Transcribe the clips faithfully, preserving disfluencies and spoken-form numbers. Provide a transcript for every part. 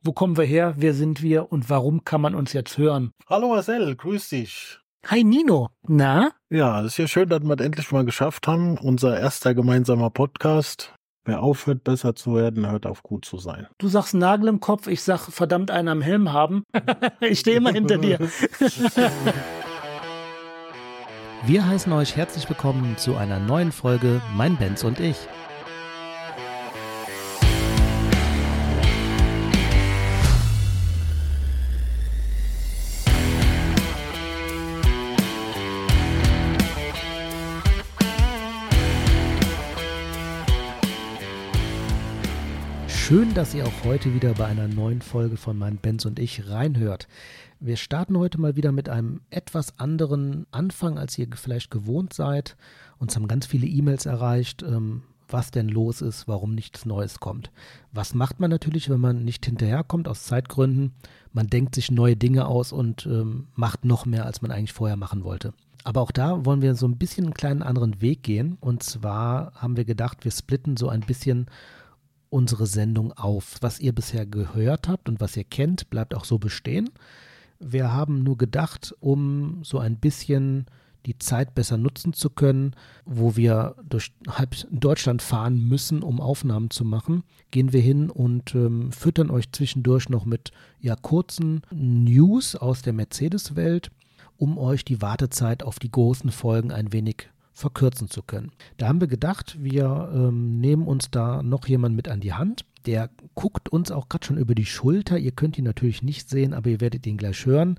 Wo kommen wir her? Wer sind wir? Und warum kann man uns jetzt hören? Hallo Marcel, grüß dich. Hi Nino. Na? Ja, es ist ja schön, dass wir es endlich mal geschafft haben. Unser erster gemeinsamer Podcast. Wer aufhört, besser zu werden, hört auf, gut zu sein. Du sagst Nagel im Kopf, ich sag verdammt einen am Helm haben. Ich stehe immer hinter dir. Wir heißen euch herzlich willkommen zu einer neuen Folge Mein Benz und ich. Schön, dass ihr auch heute wieder bei einer neuen Folge von Mein Benz und ich reinhört. Wir starten heute mal wieder mit einem etwas anderen Anfang, als ihr vielleicht gewohnt seid. Uns haben ganz viele E-Mails erreicht, ähm, was denn los ist, warum nichts Neues kommt. Was macht man natürlich, wenn man nicht hinterherkommt aus Zeitgründen? Man denkt sich neue Dinge aus und ähm, macht noch mehr, als man eigentlich vorher machen wollte. Aber auch da wollen wir so ein bisschen einen kleinen anderen Weg gehen. Und zwar haben wir gedacht, wir splitten so ein bisschen unsere Sendung auf. Was ihr bisher gehört habt und was ihr kennt, bleibt auch so bestehen. Wir haben nur gedacht, um so ein bisschen die Zeit besser nutzen zu können, wo wir durch halb Deutschland fahren müssen, um Aufnahmen zu machen, gehen wir hin und ähm, füttern euch zwischendurch noch mit ja, kurzen News aus der Mercedes-Welt, um euch die Wartezeit auf die großen Folgen ein wenig verkürzen zu können. Da haben wir gedacht, wir ähm, nehmen uns da noch jemanden mit an die Hand. Der guckt uns auch gerade schon über die Schulter. Ihr könnt ihn natürlich nicht sehen, aber ihr werdet ihn gleich hören.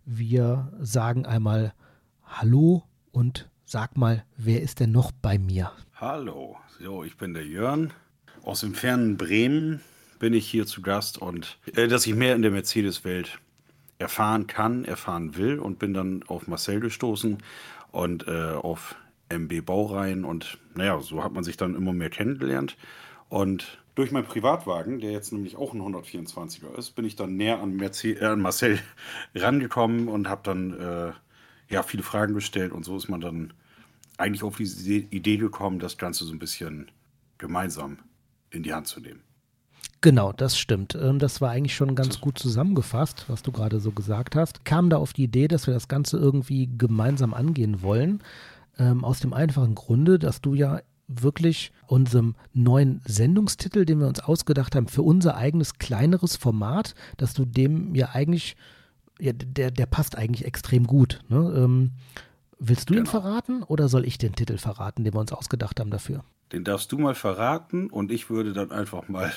Wir sagen einmal Hallo und sag mal, wer ist denn noch bei mir? Hallo, so, ich bin der Jörn. Aus dem fernen Bremen bin ich hier zu Gast und äh, dass ich mehr in der Mercedes-Welt erfahren kann, erfahren will und bin dann auf Marcel gestoßen und äh, auf M B Baureihen und naja, so hat man sich dann immer mehr kennengelernt und durch meinen Privatwagen, der jetzt nämlich auch ein hundertvierundzwanziger ist, bin ich dann näher an, Merce- äh, an Marcel rangekommen und habe dann äh, ja viele Fragen gestellt und so ist man dann eigentlich auf diese Idee gekommen, das Ganze so ein bisschen gemeinsam in die Hand zu nehmen. Genau, das stimmt. Das war eigentlich schon ganz gut zusammengefasst, was du gerade so gesagt hast. Kam da auf die Idee, dass wir das Ganze irgendwie gemeinsam angehen wollen. Ähm, aus dem einfachen Grunde, dass du ja wirklich unserem neuen Sendungstitel, den wir uns ausgedacht haben, für unser eigenes kleineres Format, dass du dem ja eigentlich, ja, der, der passt eigentlich extrem gut. Ne? Ähm, willst du Genau. ihn verraten oder soll ich den Titel verraten, den wir uns ausgedacht haben dafür? Den darfst du mal verraten und ich würde dann einfach mal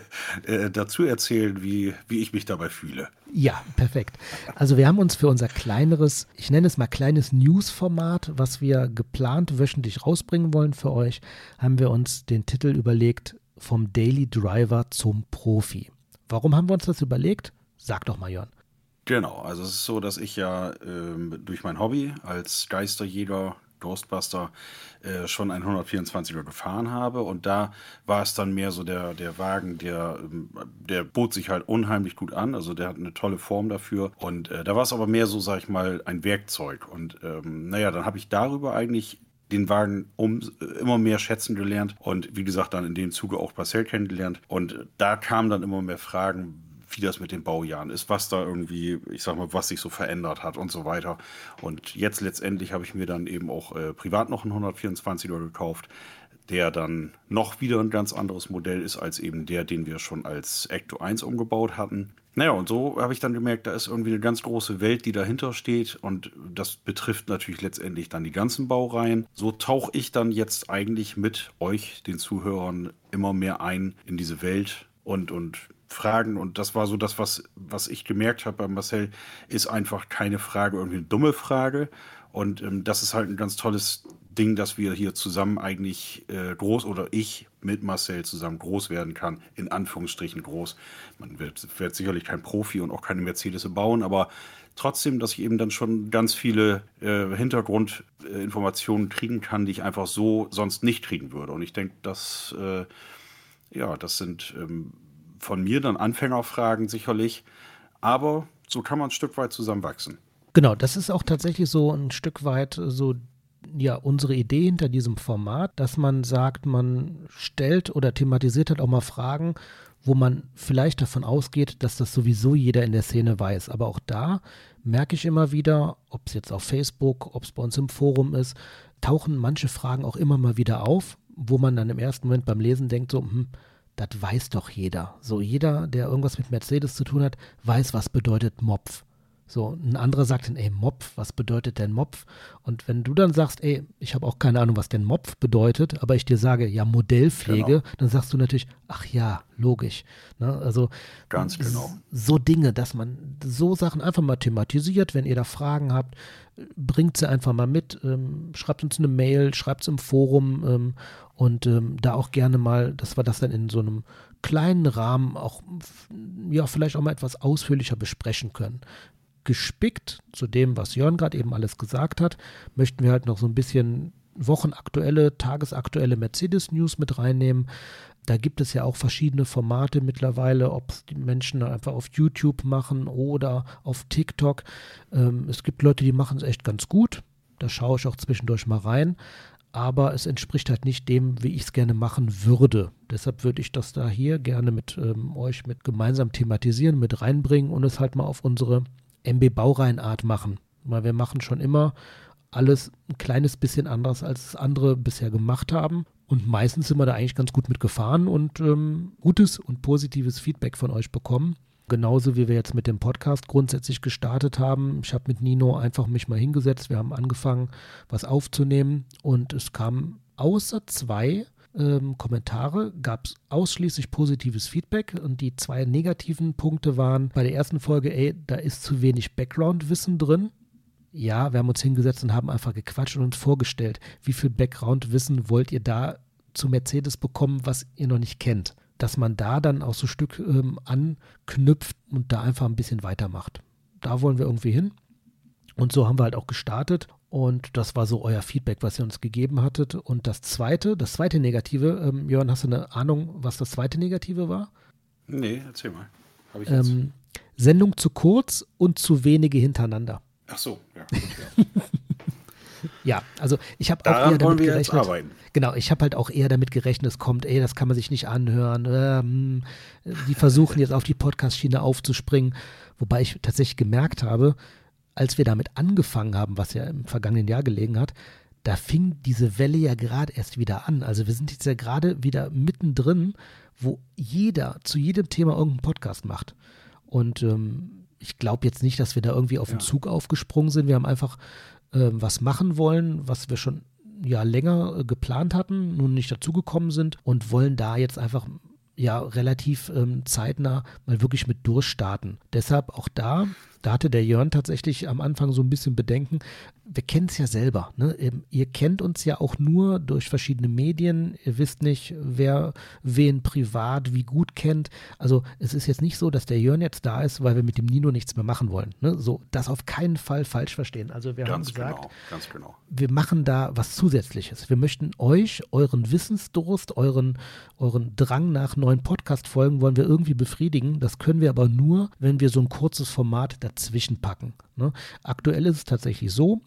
äh, dazu erzählen, wie, wie ich mich dabei fühle. Ja, perfekt. Also wir haben uns für unser kleineres, ich nenne es mal kleines News-Format, was wir geplant wöchentlich rausbringen wollen für euch, haben wir uns den Titel überlegt, vom Daily Driver zum Profi. Warum haben wir uns das überlegt? Sag doch mal, Jörn. Genau, also es ist so, dass ich ja ähm, durch mein Hobby als Geisterjäger, Ghostbuster, äh, schon einen hundertvierundzwanziger gefahren habe und da war es dann mehr so der, der Wagen, der, ähm, der bot sich halt unheimlich gut an, also der hat eine tolle Form dafür und äh, da war es aber mehr so, sag ich mal, ein Werkzeug und ähm, naja, dann habe ich darüber eigentlich den Wagen um, immer mehr schätzen gelernt und wie gesagt dann in dem Zuge auch Marcel kennengelernt und da kamen dann immer mehr Fragen, wie das mit den Baujahren ist, was da irgendwie, ich sag mal, was sich so verändert hat und so weiter. Und jetzt letztendlich habe ich mir dann eben auch äh, privat noch einen hundertvierundzwanziger gekauft, der dann noch wieder ein ganz anderes Modell ist als eben der, den wir schon als Ecto eins umgebaut hatten. Naja, und so habe ich dann gemerkt, da ist irgendwie eine ganz große Welt, die dahinter steht und das betrifft natürlich letztendlich dann die ganzen Baureihen. So tauche ich dann jetzt eigentlich mit euch, den Zuhörern, immer mehr ein in diese Welt und, und Fragen und das war so das, was, was ich gemerkt habe bei Marcel, ist einfach keine Frage, irgendwie eine dumme Frage und ähm, das ist halt ein ganz tolles Ding, dass wir hier zusammen eigentlich äh, groß oder ich mit Marcel zusammen groß werden kann, in Anführungsstrichen groß. Man wird, wird sicherlich kein Profi und auch keine Mercedes bauen, aber trotzdem, dass ich eben dann schon ganz viele äh, Hintergrundinformationen äh, kriegen kann, die ich einfach so sonst nicht kriegen würde und ich denke, dass äh, ja, das sind ähm, von mir dann Anfängerfragen sicherlich, aber so kann man ein Stück weit zusammenwachsen. Genau, das ist auch tatsächlich so ein Stück weit so ja unsere Idee hinter diesem Format, dass man sagt, man stellt oder thematisiert halt auch mal Fragen, wo man vielleicht davon ausgeht, dass das sowieso jeder in der Szene weiß. Aber auch da merke ich immer wieder, ob es jetzt auf Facebook, ob es bei uns im Forum ist, tauchen manche Fragen auch immer mal wieder auf, wo man dann im ersten Moment beim Lesen denkt, so, hm, das weiß doch jeder. So jeder, der irgendwas mit Mercedes zu tun hat, weiß, was bedeutet Mopf. So, ein anderer sagt dann, ey, Mopf, was bedeutet denn Mopf? Und wenn du dann sagst, ey, ich habe auch keine Ahnung, was denn Mopf bedeutet, aber ich dir sage, ja, Modellpflege, genau. Dann sagst du natürlich, ach ja, logisch. Ne? Also ganz genau. So Dinge, dass man so Sachen einfach mal thematisiert, wenn ihr da Fragen habt, bringt sie einfach mal mit, ähm, schreibt uns eine Mail, schreibt es im Forum ähm, und ähm, da auch gerne mal, dass wir das dann in so einem kleinen Rahmen auch, ja, vielleicht auch mal etwas ausführlicher besprechen können. Gespickt zu dem, was Jörn gerade eben alles gesagt hat, möchten wir halt noch so ein bisschen wochenaktuelle, tagesaktuelle Mercedes-News mit reinnehmen. Da gibt es ja auch verschiedene Formate mittlerweile, ob es die Menschen einfach auf YouTube machen oder auf TikTok. Ähm, es gibt Leute, die machen es echt ganz gut. Da schaue ich auch zwischendurch mal rein. Aber es entspricht halt nicht dem, wie ich es gerne machen würde. Deshalb würde ich das da hier gerne mit ähm, euch mit gemeinsam thematisieren, mit reinbringen und es halt mal auf unsere M B-Baureihenart machen, weil wir machen schon immer alles ein kleines bisschen anders, als andere bisher gemacht haben und meistens sind wir da eigentlich ganz gut mitgefahren und ähm, gutes und positives Feedback von euch bekommen. Genauso wie wir jetzt mit dem Podcast grundsätzlich gestartet haben. Ich habe mit Nino einfach mich mal hingesetzt, wir haben angefangen, was aufzunehmen und es kam außer zwei Ähm, Kommentare, gab es ausschließlich positives Feedback und die zwei negativen Punkte waren bei der ersten Folge, ey, da ist zu wenig Background-Wissen drin. Ja, wir haben uns hingesetzt und haben einfach gequatscht und uns vorgestellt, wie viel Background-Wissen wollt ihr da zu Mercedes bekommen, was ihr noch nicht kennt. Dass man da dann auch so ein Stück ähm, anknüpft und da einfach ein bisschen weitermacht. Da wollen wir irgendwie hin. Und so haben wir halt auch gestartet und das war so euer Feedback, was ihr uns gegeben hattet. Und das zweite, das zweite Negative, ähm, Jörn, hast du eine Ahnung, was das zweite Negative war? Nee, erzähl mal. Hab ich jetzt. Ähm, Sendung zu kurz und zu wenige hintereinander. Ach so, ja. Gut, ja. Ja, also ich habe auch eher damit wir gerechnet. Jetzt arbeiten. Genau, ich habe halt auch eher damit gerechnet, es kommt, ey, das kann man sich nicht anhören. Ähm, die versuchen jetzt auf die Podcast-Schiene aufzuspringen, wobei ich tatsächlich gemerkt habe, als wir damit angefangen haben, was ja im vergangenen Jahr gelegen hat, da fing diese Welle ja gerade erst wieder an. Also wir sind jetzt ja gerade wieder mittendrin, wo jeder zu jedem Thema irgendeinen Podcast macht. Und ähm, ich glaube jetzt nicht, dass wir da irgendwie auf den Ja. Zug aufgesprungen sind. Wir haben einfach äh, was machen wollen, was wir schon ja länger äh, geplant hatten, nun nicht dazugekommen sind und wollen da jetzt einfach ja relativ ähm, zeitnah mal wirklich mit durchstarten. Deshalb auch da, da hatte der Jörn tatsächlich am Anfang so ein bisschen Bedenken. Wir kennen es ja selber. Ne? Ihr kennt uns ja auch nur durch verschiedene Medien. Ihr wisst nicht, wer wen privat wie gut kennt. Also es ist jetzt nicht so, dass der Jörn jetzt da ist, weil wir mit dem Nino nichts mehr machen wollen. Ne? So, das auf keinen Fall falsch verstehen. Also wir Ganz haben gesagt, genau, ganz genau. wir machen da was Zusätzliches. Wir möchten euch, euren Wissensdurst, euren, euren Drang nach neuen Podcast-Folgen wollen wir irgendwie befriedigen. Das können wir aber nur, wenn wir so ein kurzes Format dazwischen packen. Ne? Aktuell ist es tatsächlich so,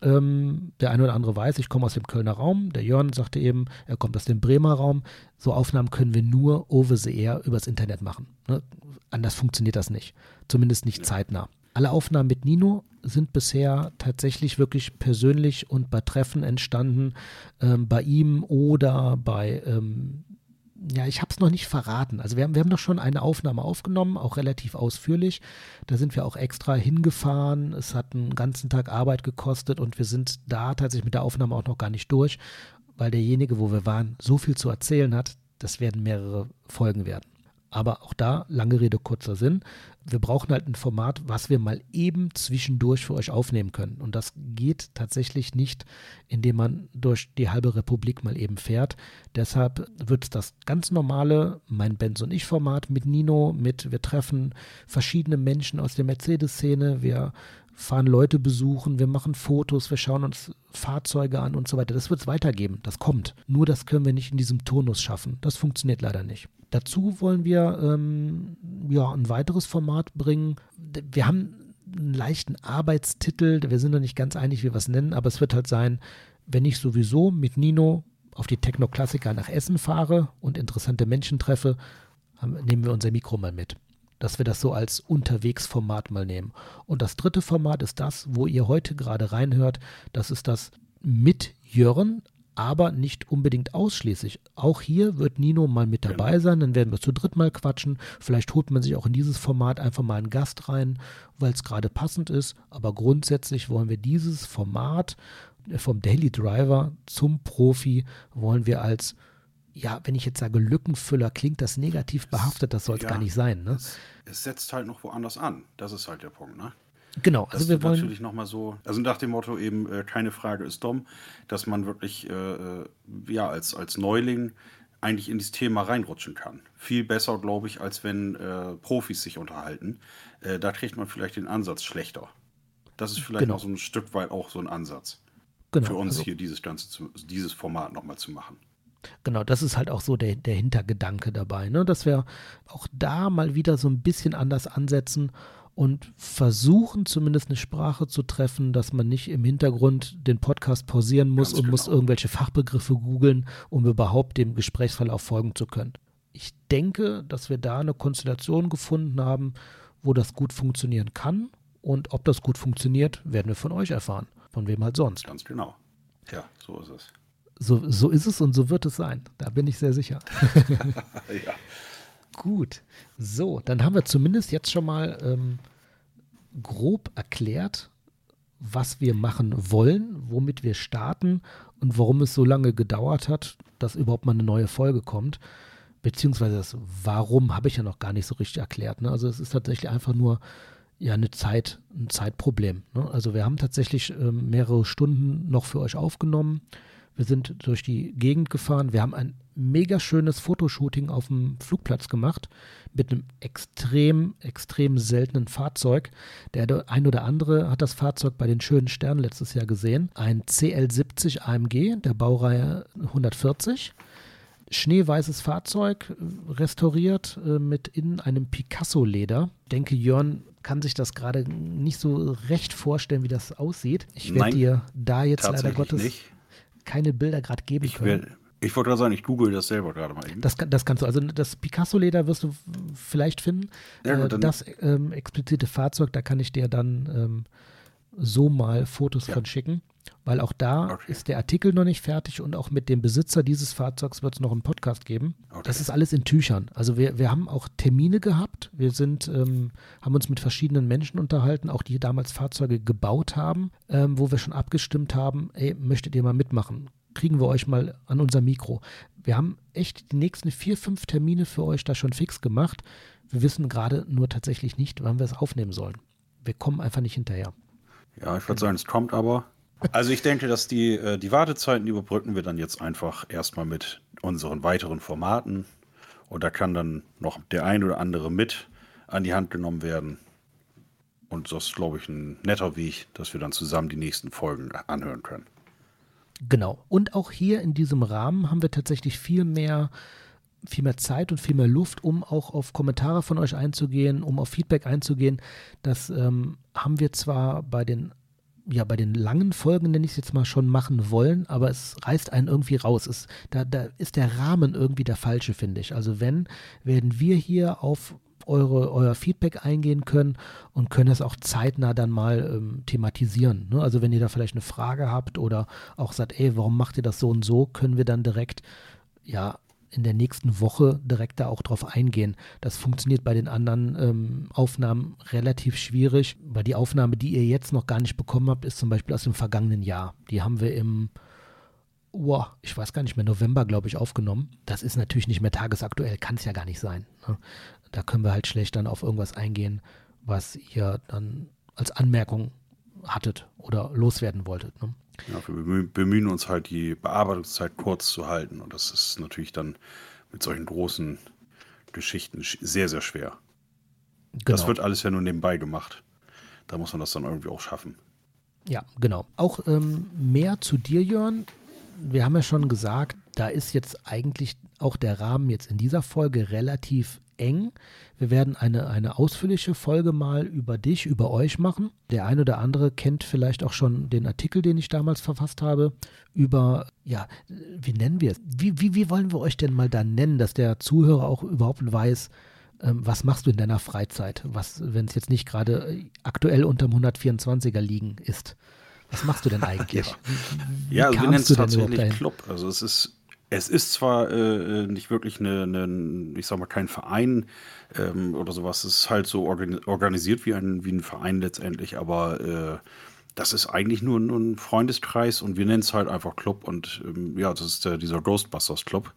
ähm, der eine oder andere weiß, ich komme aus dem Kölner Raum. Der Jörn sagte eben, er kommt aus dem Bremer Raum. So Aufnahmen können wir nur over the air übers Internet machen. Ne? Anders funktioniert das nicht. Zumindest nicht zeitnah. Alle Aufnahmen mit Nino sind bisher tatsächlich wirklich persönlich und bei Treffen entstanden, ähm, bei ihm oder bei, ähm, ja, ich habe es noch nicht verraten. Also wir haben, wir haben doch schon eine Aufnahme aufgenommen, auch relativ ausführlich. Da sind wir auch extra hingefahren. Es hat einen ganzen Tag Arbeit gekostet und wir sind da tatsächlich mit der Aufnahme auch noch gar nicht durch, weil derjenige, wo wir waren, so viel zu erzählen hat, das werden mehrere Folgen werden. Aber auch da, lange Rede, kurzer Sinn. Wir brauchen halt ein Format, was wir mal eben zwischendurch für euch aufnehmen können. Und das geht tatsächlich nicht, indem man durch die halbe Republik mal eben fährt. Deshalb wird es das ganz normale Mein Benz und ich Format mit Nino, mit wir treffen verschiedene Menschen aus der Mercedes-Szene, wir fahren Leute besuchen, wir machen Fotos, wir schauen uns Fahrzeuge an und so weiter. Das wird es weitergeben, das kommt. Nur das können wir nicht in diesem Turnus schaffen. Das funktioniert leider nicht. Dazu wollen wir ähm, ja, ein weiteres Format bringen. Wir haben einen leichten Arbeitstitel, wir sind noch nicht ganz einig, wie wir es nennen, aber es wird halt sein, wenn ich sowieso mit Nino auf die Techno-Klassiker nach Essen fahre und interessante Menschen treffe, nehmen wir unser Mikro mal mit. Dass wir das so als Unterwegsformat mal nehmen. Und das dritte Format ist das, wo ihr heute gerade reinhört. Das ist das mit Jörn, aber nicht unbedingt ausschließlich. Auch hier wird Nino mal mit dabei sein, dann werden wir zu dritt mal quatschen. Vielleicht holt man sich auch in dieses Format einfach mal einen Gast rein, weil es gerade passend ist. Aber grundsätzlich wollen wir dieses Format vom Daily Driver zum Profi, wollen wir als, ja, wenn ich jetzt sage Lückenfüller, klingt das negativ behaftet, das soll es ja, gar nicht sein. Ne? Es, es setzt halt noch woanders an. Das ist halt der Punkt, ne? Genau, also also wir wollen natürlich nochmal so, also nach dem Motto eben, äh, keine Frage ist dumm, dass man wirklich äh, ja als, als Neuling eigentlich in dieses Thema reinrutschen kann. Viel besser, glaube ich, als wenn äh, Profis sich unterhalten. Äh, da kriegt man vielleicht den Ansatz schlechter. Das ist vielleicht Genau. auch so ein Stück weit auch so ein Ansatz. genau, Für uns also, hier dieses ganze, zu, dieses Format nochmal zu machen. Genau, das ist halt auch so der, der Hintergedanke dabei, ne? Dass wir auch da mal wieder so ein bisschen anders ansetzen und versuchen zumindest eine Sprache zu treffen, dass man nicht im Hintergrund den Podcast pausieren muss Ganz und muss genau. irgendwelche Fachbegriffe googeln, um überhaupt dem Gesprächsverlauf folgen zu können. Ich denke, dass wir da eine Konstellation gefunden haben, wo das gut funktionieren kann, und ob das gut funktioniert, werden wir von euch erfahren. Von wem halt sonst. Ganz genau. Ja, so ist es. So, so ist es und so wird es sein. Da bin ich sehr sicher. Ja. Gut, so, dann haben wir zumindest jetzt schon mal ähm, grob erklärt, was wir machen wollen, womit wir starten und warum es so lange gedauert hat, dass überhaupt mal eine neue Folge kommt. Beziehungsweise das Warum habe ich ja noch gar nicht so richtig erklärt. Ne? Also es ist tatsächlich einfach nur ja eine Zeit, ein Zeitproblem. Ne? Also wir haben tatsächlich ähm, mehrere Stunden noch für euch aufgenommen. Wir sind durch die Gegend gefahren. Wir haben ein mega schönes Fotoshooting auf dem Flugplatz gemacht mit einem extrem, extrem seltenen Fahrzeug. Der ein oder andere hat das Fahrzeug bei den schönen Sternen letztes Jahr gesehen. Ein C L siebzig A M G der Baureihe hundertvierzig. Schneeweißes Fahrzeug, restauriert äh, mit innen einem Picasso-Leder. Ich denke, Jörn kann sich das gerade nicht so recht vorstellen, wie das aussieht. Ich werde Nein, dir da jetzt leider tatsächlich Gottes nicht. keine Bilder gerade geben Ich, können. werd- ich wollte gerade sagen, ich google das selber gerade mal eben. Das, kann- das kannst du. Also das Picasso-Leder wirst du vielleicht finden. Ja, gut, Äh, dann- das ähm, explizite Fahrzeug, da kann ich dir dann ähm, so mal Fotos Ja. von schicken. Weil auch da Okay. ist der Artikel noch nicht fertig und auch mit dem Besitzer dieses Fahrzeugs wird es noch einen Podcast geben. Okay. Das ist alles in Tüchern. Also wir, wir haben auch Termine gehabt. Wir sind, ähm, haben uns mit verschiedenen Menschen unterhalten, auch die damals Fahrzeuge gebaut haben, ähm, wo wir schon abgestimmt haben, ey, möchtet ihr mal mitmachen? Kriegen wir euch mal an unser Mikro. Wir haben echt die nächsten vier, fünf Termine für euch da schon fix gemacht. Wir wissen gerade nur tatsächlich nicht, wann wir es aufnehmen sollen. Wir kommen einfach nicht hinterher. Ja, ich würde sagen, es kommt aber. Also ich denke, dass die, äh, die Wartezeiten überbrücken wir dann jetzt einfach erstmal mit unseren weiteren Formaten. Und da kann dann noch der ein oder andere mit an die Hand genommen werden. Und das ist, glaube ich, ein netter Weg, dass wir dann zusammen die nächsten Folgen anhören können. Genau. Und auch hier in diesem Rahmen haben wir tatsächlich viel mehr, viel mehr Zeit und viel mehr Luft, um auch auf Kommentare von euch einzugehen, um auf Feedback einzugehen. Das ähm, haben wir zwar bei den, ja, bei den langen Folgen, nenne ich es jetzt mal, schon machen wollen, aber es reißt einen irgendwie raus. Es, da, da ist der Rahmen irgendwie der falsche, finde ich. Also wenn, werden wir hier auf eure, euer Feedback eingehen können und können es auch zeitnah dann mal ähm, thematisieren. Ne? Also wenn ihr da vielleicht eine Frage habt oder auch sagt, ey, warum macht ihr das so und so, können wir dann direkt, ja, in der nächsten Woche direkt da auch drauf eingehen. Das funktioniert bei den anderen ähm, Aufnahmen relativ schwierig, weil die Aufnahme, die ihr jetzt noch gar nicht bekommen habt, ist zum Beispiel aus dem vergangenen Jahr. Die haben wir im, oh, ich weiß gar nicht mehr, November, glaube ich, aufgenommen. Das ist natürlich nicht mehr tagesaktuell, kann es ja gar nicht sein. Ne? Da können wir halt schlecht dann auf irgendwas eingehen, was ihr dann als Anmerkung hattet oder loswerden wolltet. Ne? Ja, wir bemühen, bemühen uns halt, die Bearbeitungszeit kurz zu halten. Und das ist natürlich dann mit solchen großen Geschichten sch- sehr, sehr schwer. Genau. Das wird alles ja nur nebenbei gemacht. Da muss man das dann irgendwie auch schaffen. Ja, genau. Auch ähm, mehr zu dir, Jörn. Wir haben ja schon gesagt, da ist jetzt eigentlich auch der Rahmen jetzt in dieser Folge relativ eng. Wir werden eine, eine ausführliche Folge mal über dich, über euch machen. Der eine oder andere kennt vielleicht auch schon den Artikel, den ich damals verfasst habe, über, ja, wie nennen wir es? Wie, wie, wie wollen wir euch denn mal da nennen, dass der Zuhörer auch überhaupt weiß, ähm, was machst du in deiner Freizeit, was, wenn es jetzt nicht gerade aktuell unterm hundertvierundzwanziger liegen ist. Was machst du denn eigentlich? Ja, wie, wie ja also wir nennen es tatsächlich dahin? Club. Also es ist Es ist zwar äh, nicht wirklich eine, eine, ich sag mal, kein Verein ähm, oder sowas. Es ist halt so organi- organisiert wie ein, wie ein Verein letztendlich, aber äh, das ist eigentlich nur, nur ein Freundeskreis und wir nennen es halt einfach Club. Und ähm, ja, das ist äh, dieser Ghostbusters Club,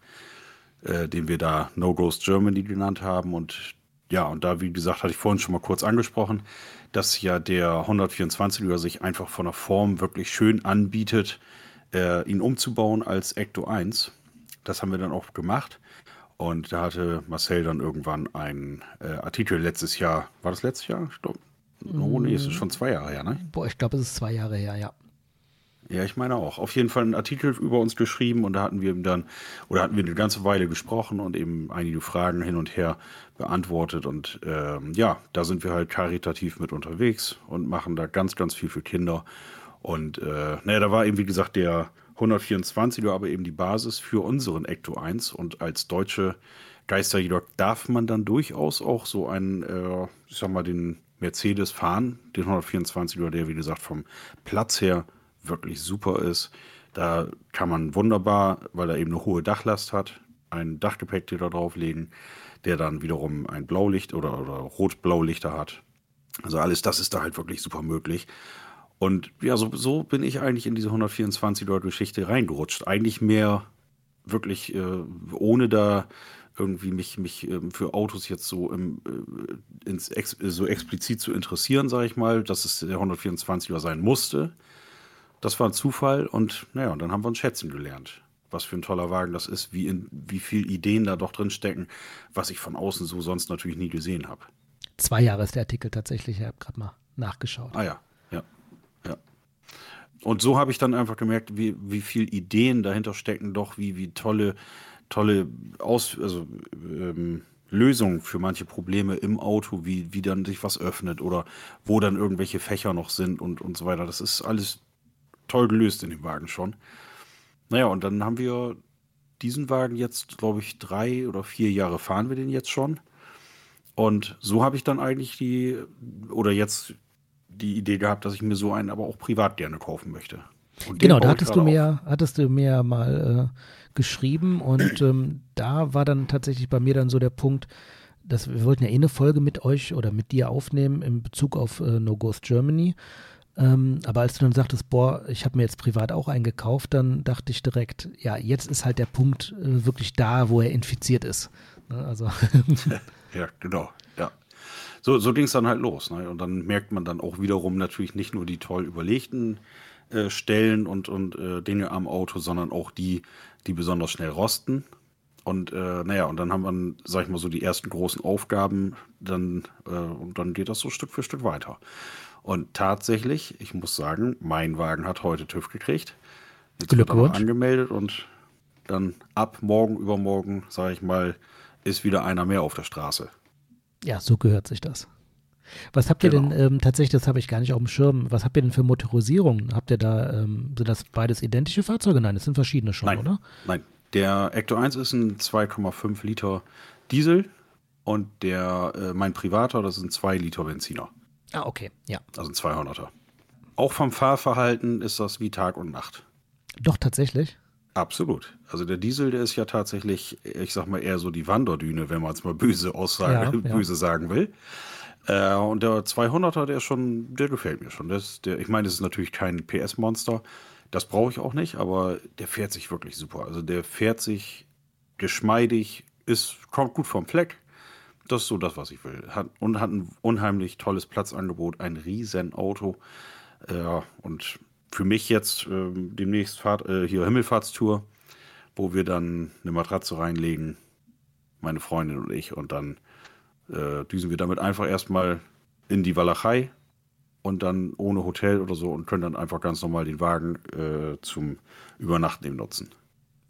äh, den wir da No Ghost Germany genannt haben. Und ja, und da, wie gesagt, hatte ich vorhin schon mal kurz angesprochen, dass ja der hundertvierundzwanziger sich einfach von der Form wirklich schön anbietet, äh, ihn umzubauen als Ecto eins. Das haben wir dann auch gemacht. Und da hatte Marcel dann irgendwann einen äh, Artikel letztes Jahr. War das letztes Jahr? Ich glaube, oh nee, es ist schon zwei Jahre her, ne? Boah, ich glaube, es ist zwei Jahre her, ja. Ja, ich meine auch. Auf jeden Fall einen Artikel über uns geschrieben und da hatten wir ihm dann, oder hatten wir eine ganze Weile gesprochen und eben einige Fragen hin und her beantwortet. Und ähm, ja, da sind wir halt karitativ mit unterwegs und machen da ganz, ganz viel für Kinder. Und äh, naja, da war eben, wie gesagt, der hundertvierundzwanziger, aber eben die Basis für unseren Ecto eins. Und als deutsche Geisterjäger darf man dann durchaus auch so einen, äh, ich sag mal, den Mercedes fahren, den hundertvierundzwanziger, der, wie gesagt, vom Platz her wirklich super ist. Da kann man wunderbar, weil er eben eine hohe Dachlast hat, einen Dachgepäckträger drauflegen, der dann wiederum ein Blaulicht oder, oder Rot-Blaulichter hat. Also alles das ist da halt wirklich super möglich. Und ja, so, so bin ich eigentlich in diese hundertvierundzwanziger-Geschichte reingerutscht. Eigentlich mehr wirklich, äh, ohne da irgendwie mich, mich äh, für Autos jetzt so, im, äh, ins ex, so explizit zu interessieren, sage ich mal, dass es der hundertvierundzwanziger sein musste. Das war ein Zufall und naja, und dann haben wir uns schätzen gelernt. Was für ein toller Wagen das ist, wie, in, wie viel Ideen da doch drin stecken, was ich von außen so sonst natürlich nie gesehen habe. Zwei Jahre ist der Artikel tatsächlich, ich habe gerade mal nachgeschaut. Ah ja, ja, ja. Und so habe ich dann einfach gemerkt, wie, wie viel Ideen dahinter stecken, doch wie, wie tolle, tolle Aus, also, ähm, Lösungen für manche Probleme im Auto, wie, wie dann sich was öffnet oder wo dann irgendwelche Fächer noch sind und, und so weiter. Das ist alles toll gelöst in dem Wagen schon. Naja, und dann haben wir diesen Wagen jetzt, glaube ich, drei oder vier Jahre fahren wir den jetzt schon. Und so habe ich dann eigentlich die, oder jetzt die Idee gehabt, dass ich mir so einen aber auch privat gerne kaufen möchte. Und den Genau, da baue ich hattest du, gerade mir, hattest du mir mal äh, geschrieben und ähm, da war dann tatsächlich bei mir dann so der Punkt, dass wir wollten ja eh eine Folge mit euch oder mit dir aufnehmen in Bezug auf äh, No Ghost Germany. Ähm, aber als du dann sagtest, boah, ich habe mir jetzt privat auch einen gekauft, dann dachte ich direkt, ja, jetzt ist halt der Punkt äh, wirklich da, wo er infiziert ist. Ne, also Ja, genau, ja. So, so ging es dann halt los. Ne? Und dann merkt man dann auch wiederum natürlich nicht nur die toll überlegten äh, Stellen und, und äh, Dinge am Auto, sondern auch die, die besonders schnell rosten. Und äh, naja, und dann haben wir, sag ich mal, so die ersten großen Aufgaben, dann, äh, und dann geht das so Stück für Stück weiter. Und tatsächlich, ich muss sagen, mein Wagen hat heute TÜV gekriegt. Jetzt wird er noch angemeldet und dann ab morgen, übermorgen, sage ich mal, ist wieder einer mehr auf der Straße. Ja, so gehört sich das. Was habt ihr Genau. denn, ähm, tatsächlich, das habe ich gar nicht auf dem Schirm, was habt ihr denn für Motorisierungen? Habt ihr da, ähm, sind das beides identische Fahrzeuge? Nein, das sind verschiedene schon, Nein, oder? Nein, der Ecto eins ist ein zwei Komma fünf Liter Diesel und der, äh, mein privater, das ist ein zwei Liter Benziner. Ah, okay, ja. Also ein zweihunderter. Auch vom Fahrverhalten ist das wie Tag und Nacht. Doch, tatsächlich? Absolut. Also der Diesel, der ist ja tatsächlich, ich sag mal, eher so die Wanderdüne, wenn man es mal böse aussagen, Ja, ja. böse sagen will. Äh, und der zweihunderter, der ist schon, der gefällt mir schon. Das, der, ich meine, das ist natürlich kein P S-Monster. Das brauche ich auch nicht, aber der fährt sich wirklich super. Also der fährt sich geschmeidig, ist, kommt gut vom Fleck. Das ist so das, was ich will. Hat, und hat ein unheimlich tolles Platzangebot, ein riesen Auto. Äh, und für mich jetzt äh, demnächst Fahrt, äh, hier Himmelfahrtstour, wo wir dann eine Matratze reinlegen, meine Freundin und ich, und dann äh, düsen wir damit einfach erstmal in die Walachei und dann ohne Hotel oder so und können dann einfach ganz normal den Wagen äh, zum Übernachten eben nutzen.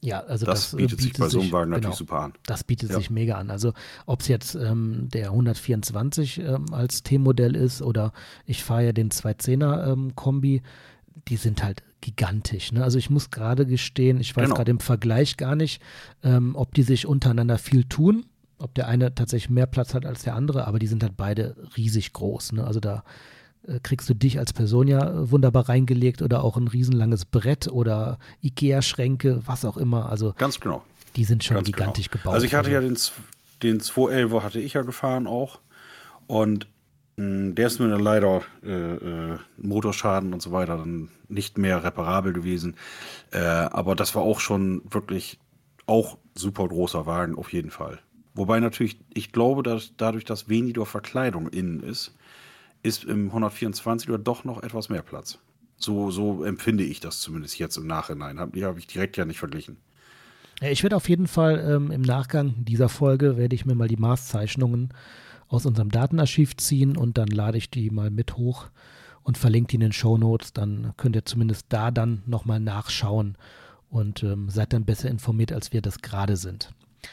Ja, also das, das bietet sich bei so einem Wagen genau, natürlich super an. Das bietet Ja. sich mega an. Also ob es jetzt ähm, der hundertvierundzwanzig ähm, als T-Modell ist oder ich fahre ja den zwei zehner ähm, Kombi, die sind halt gigantisch. Ne? Also ich muss gerade gestehen, ich weiß Genau. gerade im Vergleich gar nicht, ähm, ob die sich untereinander viel tun, ob der eine tatsächlich mehr Platz hat als der andere, aber die sind halt beide riesig groß. Ne? Also da äh, kriegst du dich als Person ja äh, wunderbar reingelegt oder auch ein riesenlanges Brett oder Ikea-Schränke, was auch immer. Also Ganz genau. die sind schon Ganz gigantisch genau. gebaut. Also ich hatte ja den, Z- den zweihundertelfer hatte ich ja gefahren auch. Und mh, der ist mir dann leider äh, äh, Motorschaden und so weiter dann nicht mehr reparabel gewesen. Äh, aber das war auch schon wirklich auch super großer Wagen auf jeden Fall. Wobei natürlich, ich glaube, dass dadurch, dass weniger Verkleidung innen ist, ist im hundertvierundzwanziger doch noch etwas mehr Platz. So, so empfinde ich das zumindest jetzt im Nachhinein. Hab, die habe ich direkt ja nicht verglichen. Ja, ich werde auf jeden Fall ähm, im Nachgang dieser Folge werde ich mir mal die Maßzeichnungen aus unserem Datenarchiv ziehen und dann lade ich die mal mit hoch und verlinke die in den Shownotes. Dann könnt ihr zumindest da dann nochmal nachschauen und ähm, seid dann besser informiert, als wir das gerade sind.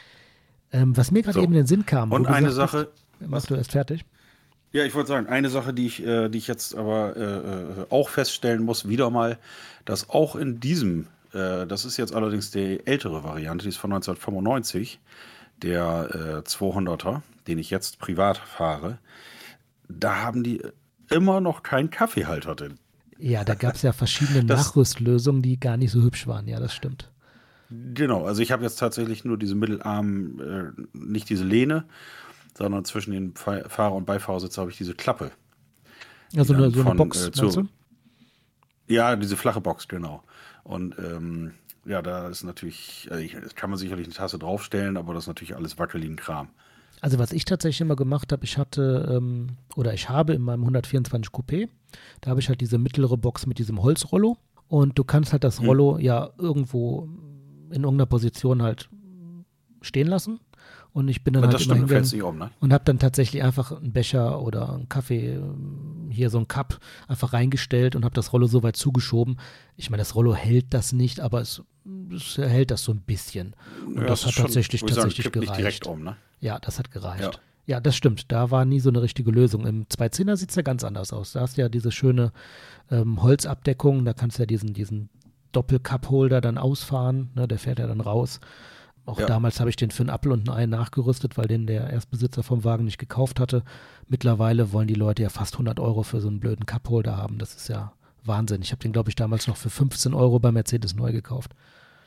Ähm, was mir gerade So. eben in den Sinn kam. wo Und du eine sagtest- Sache, Machst du erst fertig? ja, ich wollte sagen, eine Sache, die ich, äh, die ich jetzt aber äh, äh, auch feststellen muss, wieder mal, dass auch in diesem, äh, das ist jetzt allerdings die ältere Variante, die ist von neunzehnhundertfünfundneunzig, der äh, zweihunderter, den ich jetzt privat fahre, da haben die immer noch keinen Kaffeehalter drin. Ja, da gab es ja verschiedene Das- Nachrüstlösungen, die gar nicht so hübsch waren. Ja, das stimmt. Genau, also ich habe jetzt tatsächlich nur diese Mittelarm, äh, nicht diese Lehne, sondern zwischen den Fe- Fahrer- und Beifahrersitz habe ich diese Klappe. Also dann eine, so eine von, Box, äh, meinst zu- du? Ja, diese flache Box, genau. Und ähm, ja, da ist natürlich, äh, ich, kann man sicherlich eine Tasse draufstellen, aber das ist natürlich alles wackeligen Kram. Also was ich tatsächlich immer gemacht habe, ich hatte ähm, oder ich habe in meinem hundertvierundzwanzig Coupé, da habe ich halt diese mittlere Box mit diesem Holzrollo und du kannst halt das Hm. Rollo ja irgendwo in irgendeiner Position halt stehen lassen und ich bin dann Und halt das immer stimmt, du fällst hingegangen nicht um, ne? und habe dann tatsächlich einfach einen Becher oder einen Kaffee, ähm, hier so ein Cup, einfach reingestellt und habe das Rollo so weit zugeschoben. Ich meine, das Rollo hält das nicht, aber es, es hält das so ein bisschen. Und Ja, das ist hat schon, tatsächlich, würde ich sagen, tatsächlich kippt nicht direkt gereicht. um, ne? Ja, das hat gereicht. Ja. Ja. das stimmt. Da war nie so eine richtige Lösung. Im zwei zehner sieht es ja ganz anders aus. Da hast du ja diese schöne ähm, Holzabdeckung. Da kannst du ja diesen, diesen Doppel-Cup-Holder dann ausfahren. Ne, der fährt ja dann raus. Auch Ja. damals habe ich den für einen Apfel und ein Ei nachgerüstet, weil den der Erstbesitzer vom Wagen nicht gekauft hatte. Mittlerweile wollen die Leute ja fast hundert Euro für so einen blöden Cup-Holder haben. Das ist ja Wahnsinn. Ich habe den, glaube ich, damals noch für fünfzehn Euro bei Mercedes neu gekauft.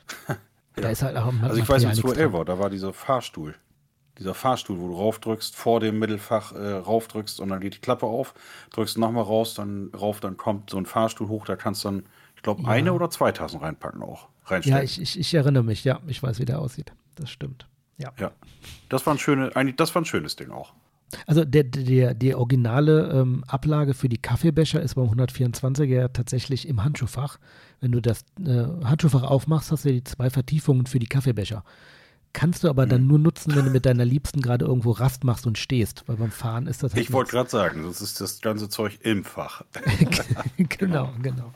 Da ist halt auch am Also ich weiß, Material im nichts dran. zweihundertelfer, da war dieser Fahrstuhl. Dieser Fahrstuhl, wo du raufdrückst, vor dem Mittelfach äh, raufdrückst und dann geht die Klappe auf, drückst nochmal raus, dann rauf, dann kommt so ein Fahrstuhl hoch, da kannst du dann, ich glaube, Ja. eine oder zwei Tassen reinpacken auch. Reinstellen. Ja, ich, ich, ich erinnere mich. Ja, ich weiß, wie der aussieht. Das stimmt. Ja. Ja. Das war ein schöne, eigentlich, das war ein schönes Ding auch. Also der, der, die originale ähm, Ablage für die Kaffeebecher ist beim hundertvierundzwanziger ja tatsächlich im Handschuhfach. Wenn du das äh, Handschuhfach aufmachst, hast du die zwei Vertiefungen für die Kaffeebecher. Kannst du aber dann nur nutzen, wenn du mit deiner Liebsten gerade irgendwo Rast machst und stehst, weil beim Fahren ist das halt Ich wollte nichts. gerade sagen, das ist das ganze Zeug im Fach. Genau, genau.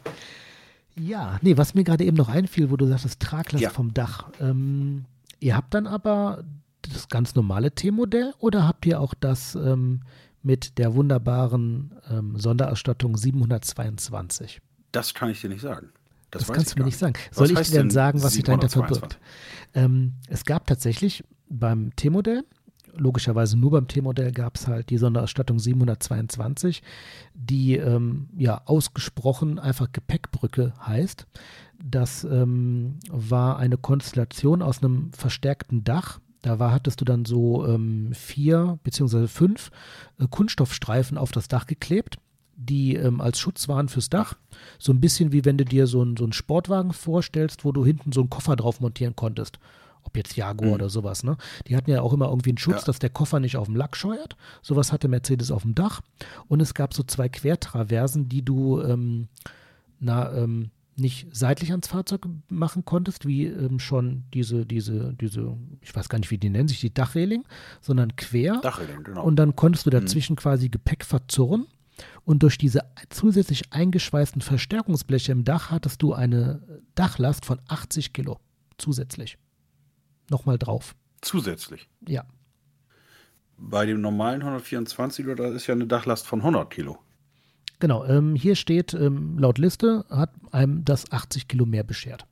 Ja, nee, was mir gerade eben noch einfiel, wo du sagtest, Traglast Ja. vom Dach. Ähm, ihr habt dann aber das ganz normale T-Modell oder habt ihr auch das ähm, mit der wunderbaren ähm, Sonderausstattung siebenhundertzweiundzwanzig? Das kann ich dir nicht sagen. Das, Das, weiß kannst ich du mir gar nicht sagen. Was Soll ich heißt dir denn denn sagen, was sich dahinter siebenhundertzweiundzwanzig? verbirgt? Ähm, es gab tatsächlich beim T-Modell, logischerweise nur beim T-Modell gab es halt die Sonderausstattung siebenhundertzweiundzwanzig, die ähm, ja ausgesprochen einfach Gepäckbrücke heißt. Das ähm, war eine Konstellation aus einem verstärkten Dach. Da war, hattest du dann so ähm, vier beziehungsweise fünf äh, Kunststoffstreifen auf das Dach geklebt, die ähm, als Schutz waren fürs Dach. So ein bisschen wie wenn du dir so, ein, so einen Sportwagen vorstellst, wo du hinten so einen Koffer drauf montieren konntest. Ob jetzt Jaguar Mhm. oder sowas, ne? Die hatten ja auch immer irgendwie einen Schutz, Ja. dass der Koffer nicht auf dem Lack scheuert. Sowas hatte Mercedes auf dem Dach. Und es gab so zwei Quertraversen, die du ähm, na, ähm, nicht seitlich ans Fahrzeug machen konntest, wie ähm, schon diese, diese, diese, ich weiß gar nicht, wie die nennen sich, die Dachreling, sondern quer. Dachreling, genau. Und dann konntest du Mhm. dazwischen quasi Gepäck verzurren. Und durch diese zusätzlich eingeschweißten Verstärkungsbleche im Dach hattest du eine Dachlast von achtzig Kilo. zusätzlich. Nochmal drauf. Zusätzlich? Ja. Bei dem normalen hundertvierundzwanziger, da ist ja eine Dachlast von hundert Kilo. Genau, ähm, hier steht, ähm, laut Liste hat einem das achtzig Kilo mehr beschert.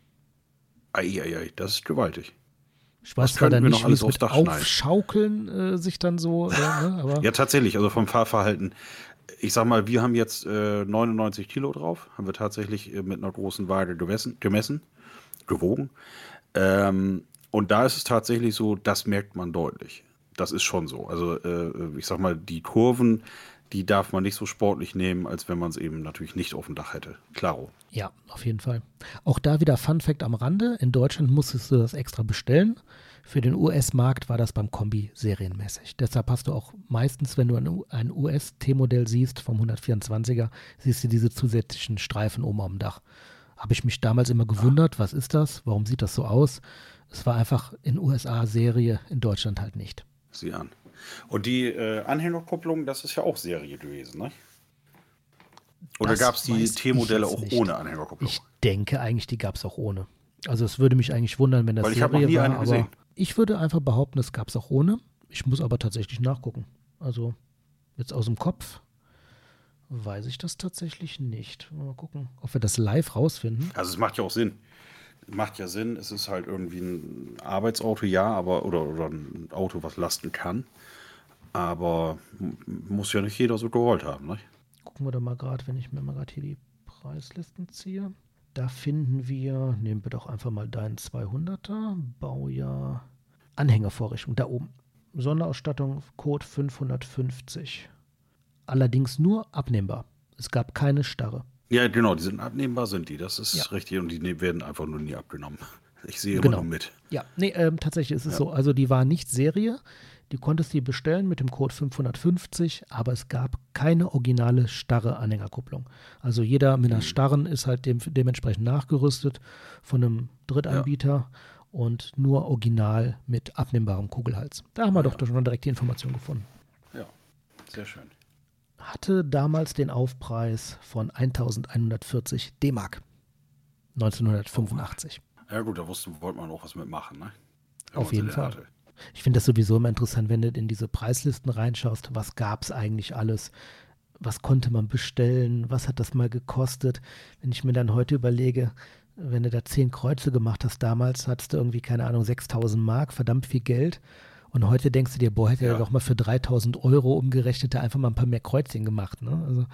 Eieiei, das ist gewaltig. Ich weiß Was zwar dann könnten wir nicht, noch wie alles es aufs mit Dach schneiden? Aufschaukeln äh, sich dann so, äh, ne, aber Ja, tatsächlich, also vom Fahrverhalten. Ich sag mal, wir haben jetzt äh, neunundneunzig Kilo drauf, haben wir tatsächlich äh, mit einer großen Waage gemessen, gemessen gewogen. Ähm, und da ist es tatsächlich so, das merkt man deutlich. Das ist schon so. Also äh, ich sag mal, die Kurven, die darf man nicht so sportlich nehmen, als wenn man es eben natürlich nicht auf dem Dach hätte. Klaro. ja, auf jeden Fall. Auch da wieder Fun Fact am Rande. In Deutschland musstest du das extra bestellen. Für den U S-Markt war das beim Kombi serienmäßig. Deshalb hast du auch meistens, wenn du ein, ein U S-T-Modell siehst vom hundertvierundzwanziger, siehst du diese zusätzlichen Streifen oben am Dach. Habe ich mich damals immer gewundert, was ist das? Warum sieht das so aus? Es war einfach in U S A-Serie, in Deutschland halt nicht. Sieh an. Und die äh, Anhängerkupplung, das ist ja auch Serie gewesen, ne? Oder Das gab es die weiß ich T-Modelle jetzt auch nicht. ohne Anhängerkupplung? Ich denke eigentlich, die gab es auch ohne. Also es würde mich eigentlich wundern, wenn das Weil ich hab noch Serie nie war, eine aber gesehen. ich würde einfach behaupten, es gab es auch ohne. Ich muss aber tatsächlich nachgucken. Also jetzt aus dem Kopf weiß ich das tatsächlich nicht. Mal gucken, ob wir das live rausfinden. Also es macht ja auch Sinn. Macht ja Sinn, es ist halt irgendwie ein Arbeitsauto, ja, aber oder, oder ein Auto, was lasten kann. Aber m- muss ja nicht jeder so gewollt haben, ne? Gucken wir da mal gerade, wenn ich mir mal gerade hier die Preislisten ziehe. Da finden wir, nehmen wir doch einfach mal deinen zweihunderter, Baujahr, Anhängervorrichtung, da oben. Sonderausstattung, Code fünfhundertfünfzig. Allerdings nur abnehmbar. Es gab keine Starre. Ja, genau, die sind abnehmbar, sind die. Das ist Ja. richtig und die ne- werden einfach nur nie abgenommen. Ich sehe immer Genau. nur mit. Ja, nee, ähm, tatsächlich ist es Ja. so. Also die war nicht Serie. Die konntest du bestellen mit dem Code fünfhundertfünfzig, aber es gab keine originale starre Anhängerkupplung. Also jeder mit einer starren ist halt dem, dementsprechend nachgerüstet von einem Drittanbieter und nur original mit abnehmbarem Kugelhals. Da haben wir Ja. doch schon direkt die Information gefunden. Ja, sehr schön. Hatte damals den Aufpreis von eintausendeinhundertvierzig D-Mark neunzehnhundertfünfundachtzig. Ja gut, da wusste, wollte man auch was mitmachen, ne? Wenn Auf man sie jeden denn Fall. hatte. Ich finde das sowieso immer interessant, wenn du in diese Preislisten reinschaust, was gab es eigentlich alles, was konnte man bestellen, was hat das mal gekostet. Wenn ich mir dann heute überlege, wenn du da zehn Kreuze gemacht hast damals, hattest du irgendwie, keine Ahnung, sechstausend Mark, verdammt viel Geld. Und heute denkst du dir, boah, hätte er Ja. doch mal für dreitausend Euro umgerechnet, da einfach mal ein paar mehr Kreuzchen gemacht. Ne? Also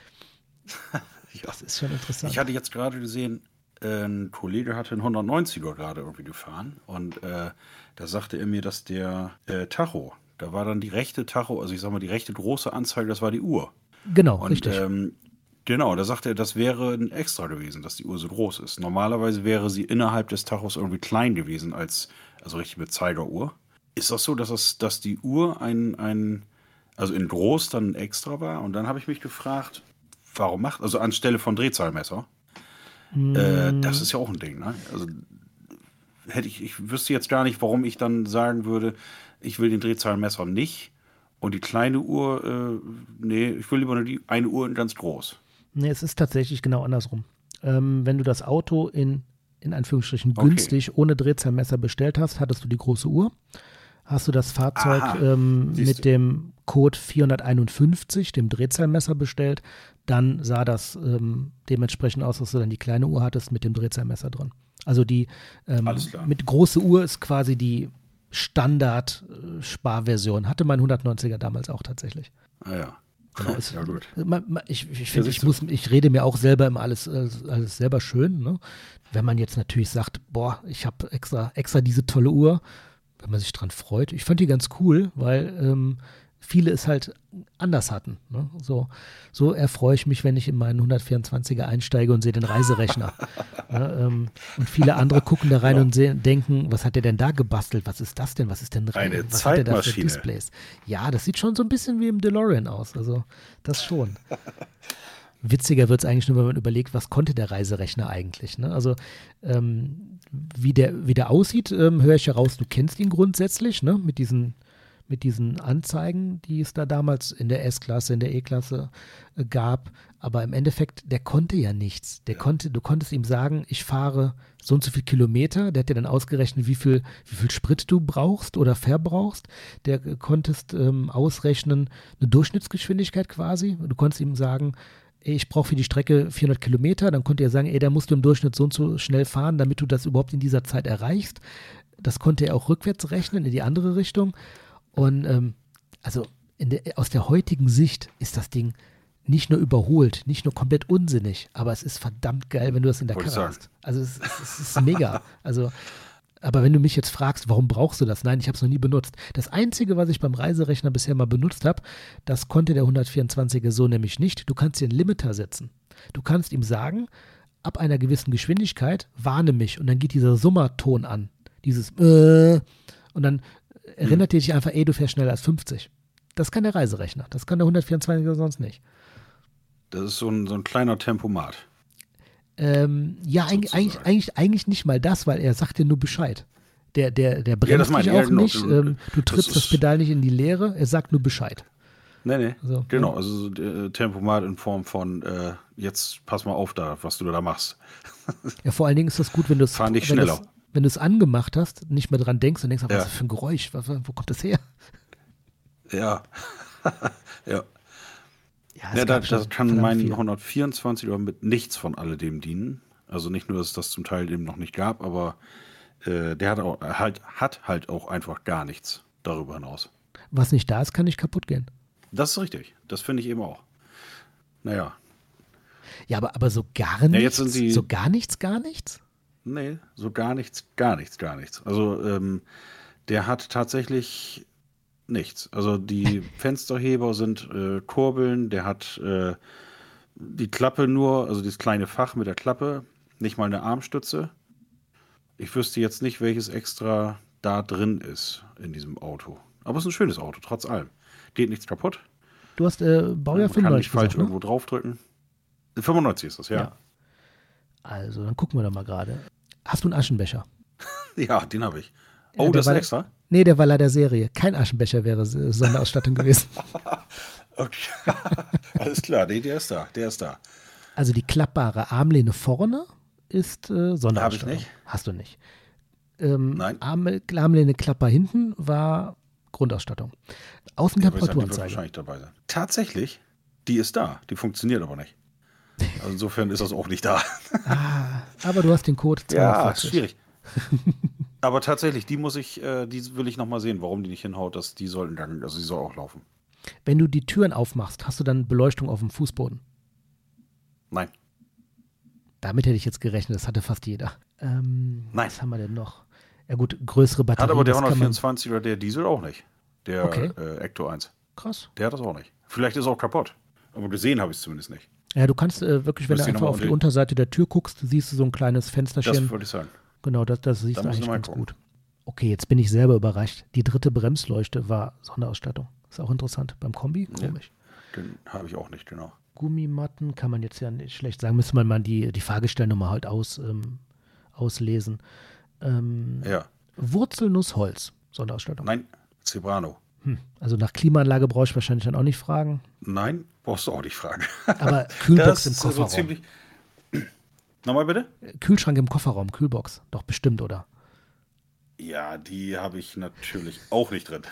Ja. das ist schon interessant. Ich hatte jetzt gerade gesehen, äh, ein Kollege hatte einen hundertneunziger gerade irgendwie gefahren und äh, da sagte er mir, dass der äh, Tacho, da war dann die rechte Tacho, also ich sag mal, die rechte große Anzeige, das war die Uhr. genau, Und richtig. ähm, genau, da sagte er, das wäre ein Extra gewesen, dass die Uhr so groß ist. Normalerweise wäre sie innerhalb des Tachos irgendwie klein gewesen, als, also richtig mit Zeigeruhr. Ist das so, dass, es, dass die Uhr ein, ein, also in groß dann ein Extra war? Und dann habe ich mich gefragt, warum macht, also anstelle von Drehzahlmesser, äh, das ist ja auch ein Ding, ne? Also hätte ich, ich wüsste jetzt gar nicht, warum ich dann sagen würde, ich will den Drehzahlmesser nicht und die kleine Uhr, äh, nee, ich will lieber nur die eine Uhr in ganz groß. Nee, es ist tatsächlich genau andersrum. Ähm, wenn du das Auto in, in Anführungsstrichen Okay. günstig ohne Drehzahlmesser bestellt hast, hattest du die große Uhr. Hast du das Fahrzeug Aha, ähm, siehst mit du. dem Code vierhunderteinundfünfzig, dem Drehzahlmesser bestellt, dann sah das ähm, dementsprechend aus, dass du dann die kleine Uhr hattest mit dem Drehzahlmesser drin. Also die ähm, Alles klar. mit große Uhr ist quasi die Standard-Sparversion. Hatte mein hundertneunziger damals auch tatsächlich. Ah ja. Genau, es, Ja, gut. man, man, ich ich finde, siehst ich du. muss, ich rede mir auch selber immer alles, alles, alles selber schön. Ne? Wenn man jetzt natürlich sagt, boah, ich habe extra, extra diese tolle Uhr, wenn man sich dran freut. Ich fand die ganz cool, weil ähm, viele es halt anders hatten. Ne? So, so erfreue ich mich, wenn ich in meinen hundertvierundzwanziger einsteige und sehe den Reiserechner. ne? ähm, und viele andere gucken da rein Ja. und sehen, denken, was hat der denn da gebastelt? Was ist das denn? Was ist denn rein? Eine Was hat der da für Zeitmaschine. Displays? Ja, das sieht schon so ein bisschen wie im DeLorean aus. Also das schon. Witziger wird es eigentlich nur, wenn man überlegt, was konnte der Reiserechner eigentlich. Ne? Also ähm, wie, der, wie der aussieht, ähm, höre ich heraus, du kennst ihn grundsätzlich, ne? mit diesen mit diesen Anzeigen, die es da damals in der S-Klasse, in der E-Klasse äh, gab. Aber im Endeffekt, der konnte ja nichts. Der Ja. konnte, du konntest ihm sagen, ich fahre so und so viel Kilometer. Der hat dir dann ausgerechnet, wie viel, wie viel Sprit du brauchst oder verbrauchst. Der äh, konntest ähm, ausrechnen, eine Durchschnittsgeschwindigkeit quasi. Du konntest ihm sagen, ey, ich brauche für die Strecke vierhundert Kilometer. Dann konnte er sagen, ey, da musst du im Durchschnitt so und so schnell fahren, damit du das überhaupt in dieser Zeit erreichst. Das konnte er auch rückwärts rechnen, in die andere Richtung. Und ähm, also in der, aus der heutigen Sicht ist das Ding nicht nur überholt, nicht nur komplett unsinnig, aber es ist verdammt geil, wenn du das in der Wollte ich Karre sagen. hast. Also es, es, es ist mega. Also, aber wenn du mich jetzt fragst, warum brauchst du das? Nein, ich habe es noch nie benutzt. Das Einzige, was ich beim Reiserechner bisher mal benutzt habe, das konnte der hundertvierundzwanziger so nämlich nicht. Du kannst dir einen Limiter setzen. Du kannst ihm sagen, ab einer gewissen Geschwindigkeit warne mich und dann geht dieser Summerton an. Dieses äh, und dann erinnert ihr dich einfach, ey, du fährst schneller als fünfzig. Das kann der Reiserechner. Das kann der hundertvierundzwanziger sonst nicht. Das ist so ein, so ein kleiner Tempomat. Ähm, ja, eigentlich, eigentlich, eigentlich, eigentlich nicht mal das, weil er sagt dir nur Bescheid. Der, der, der bremst Ja, das meine dich ich, ja, auch genau. nicht. Ähm, du Das trittst das, ist- Pedal nicht in die Leere. Er sagt nur Bescheid. Nee, nee. So, genau, ja. also so, äh, Tempomat in Form von, äh, jetzt pass mal auf da, was du da machst. Ja, vor allen Dingen ist das gut, wenn du es Fahr nicht wenn du's- schneller. wenn du es angemacht hast, nicht mehr dran denkst und denkst, was Ja. ist das für ein Geräusch? Was, wo kommt das her? Ja. ja. Ja, es Ja, da, gab schon das kann verdammt mein viel. hundertvierundzwanziger mit nichts von alledem dienen. Also nicht nur, dass es das zum Teil eben noch nicht gab, aber äh, der hat, auch, halt, hat halt auch einfach gar nichts darüber hinaus. Was nicht da ist, kann nicht kaputt gehen. Das ist richtig. Das finde ich eben auch. Naja, Ja, aber, aber so gar nichts, Ja, jetzt sind sie- so gar nichts, gar nichts? nee, so gar nichts, gar nichts, gar nichts. Also ähm, der hat tatsächlich nichts. Also die Fensterheber sind äh, Kurbeln, der hat äh, die Klappe nur, also dieses kleine Fach mit der Klappe, nicht mal eine Armstütze. Ich wüsste jetzt nicht, welches extra da drin ist in diesem Auto. Aber es ist ein schönes Auto, trotz allem. Geht nichts kaputt. Du hast äh, Baujahr Man kann nicht fünfundneunzig falsch gesagt, ne? irgendwo draufdrücken. fünfundneunzig ist das, ja. Ja. Also, dann gucken wir doch mal gerade. Hast du einen Aschenbecher? Ja, den habe ich. Ja, Oh, der das ist war- ein extra? Nee, der war leider Serie. Kein Aschenbecher wäre äh, Sonderausstattung gewesen. Okay. Alles klar, nee, der ist da, der ist da. Also die klappbare Armlehne vorne ist äh, Sonderausstattung. nicht. Hast du nicht. Ähm, Nein. Arm, Armlehne Klapper hinten war Grundausstattung. Ja, aber ich sag, die wird Außentemperaturenzeiger. wahrscheinlich dabei sein. Tatsächlich, die ist da, die funktioniert aber nicht. Also insofern ist das auch nicht da. Ah, aber du hast den Code Ja, zweihundertvierzig. schwierig. Aber tatsächlich, die muss ich, äh, die will ich noch mal sehen, warum die nicht hinhaut. Dass die sollten dann, also die soll auch laufen. Wenn du die Türen aufmachst, hast du dann Beleuchtung auf dem Fußboden. Nein, Damit hätte ich jetzt gerechnet, das hatte fast jeder. Ähm, Nein. Was haben wir denn noch? Ja gut, größere Batterien. hat aber der das kann man- hundertvierundzwanziger, der Diesel auch nicht. Der Okay. äh, Ecto eins. Krass. Der hat das auch nicht. Vielleicht ist er auch kaputt. Aber gesehen habe ich es zumindest nicht. Ja, du kannst äh, wirklich, wenn Müsste du ich einfach noch mal auf die unter- Unterseite der Tür guckst, siehst du so ein kleines Das Fensterchen. wollte ich sagen. Genau, das, das siehst Da du müssen eigentlich wir mal ganz gucken. gut. Okay, jetzt bin ich selber überrascht. Die dritte Bremsleuchte war Sonderausstattung. Ist auch interessant. Beim Kombi? Ja. Komisch. Den habe ich auch nicht, genau. Gummimatten kann man jetzt ja nicht schlecht sagen. Müsste man mal die, die Fahrgestellnummer halt aus, ähm, auslesen. Ähm, Ja. Wurzelnussholz, Sonderausstattung. Nein, Zebrano. Hm. Also nach Klimaanlage brauche ich wahrscheinlich dann auch nicht fragen. Nein, brauchst du auch nicht fragen. Aber Kühlbox Das im ist so Kofferraum. ziemlich. Nochmal bitte? Kühlschrank im Kofferraum, Kühlbox. Doch bestimmt, oder? Ja, die habe ich natürlich auch nicht drin.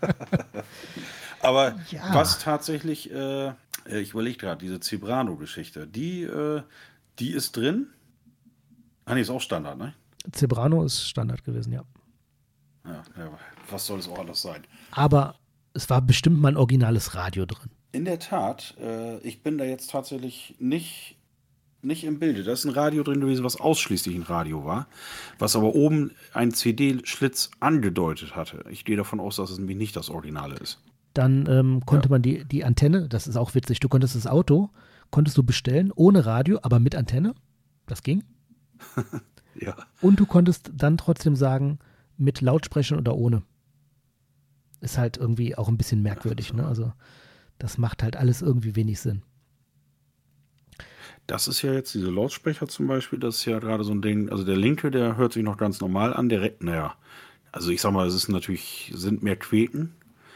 Aber Ja. was tatsächlich, äh, ich überlege gerade, diese Zebrano-Geschichte, die, äh, die ist drin. Ah, nee, ist auch Standard, ne? Zebrano ist Standard gewesen, ja. Ja, ja, was soll es auch anders sein? Aber es war bestimmt mal ein originales Radio drin. In der Tat, äh, ich bin da jetzt tatsächlich nicht, nicht im Bilde. Da ist ein Radio drin gewesen, was ausschließlich ein Radio war, was aber oben einen C D-Schlitz angedeutet hatte. Ich gehe davon aus, dass es nämlich nicht das Originale ist. Dann ähm, konnte Ja. man die, die Antenne, das ist auch witzig, du konntest das Auto, konntest du bestellen, ohne Radio, aber mit Antenne. Das ging. Ja. Und du konntest dann trotzdem sagen, mit Lautsprechern oder ohne. Ist halt irgendwie auch ein bisschen merkwürdig, ne? Also das macht halt alles irgendwie wenig Sinn. Das ist ja jetzt, diese Lautsprecher zum Beispiel, das ist ja gerade so ein Ding, also der linke, der hört sich noch ganz normal an, der rechte, naja, also ich sag mal, es ist natürlich, sind mehr Queten,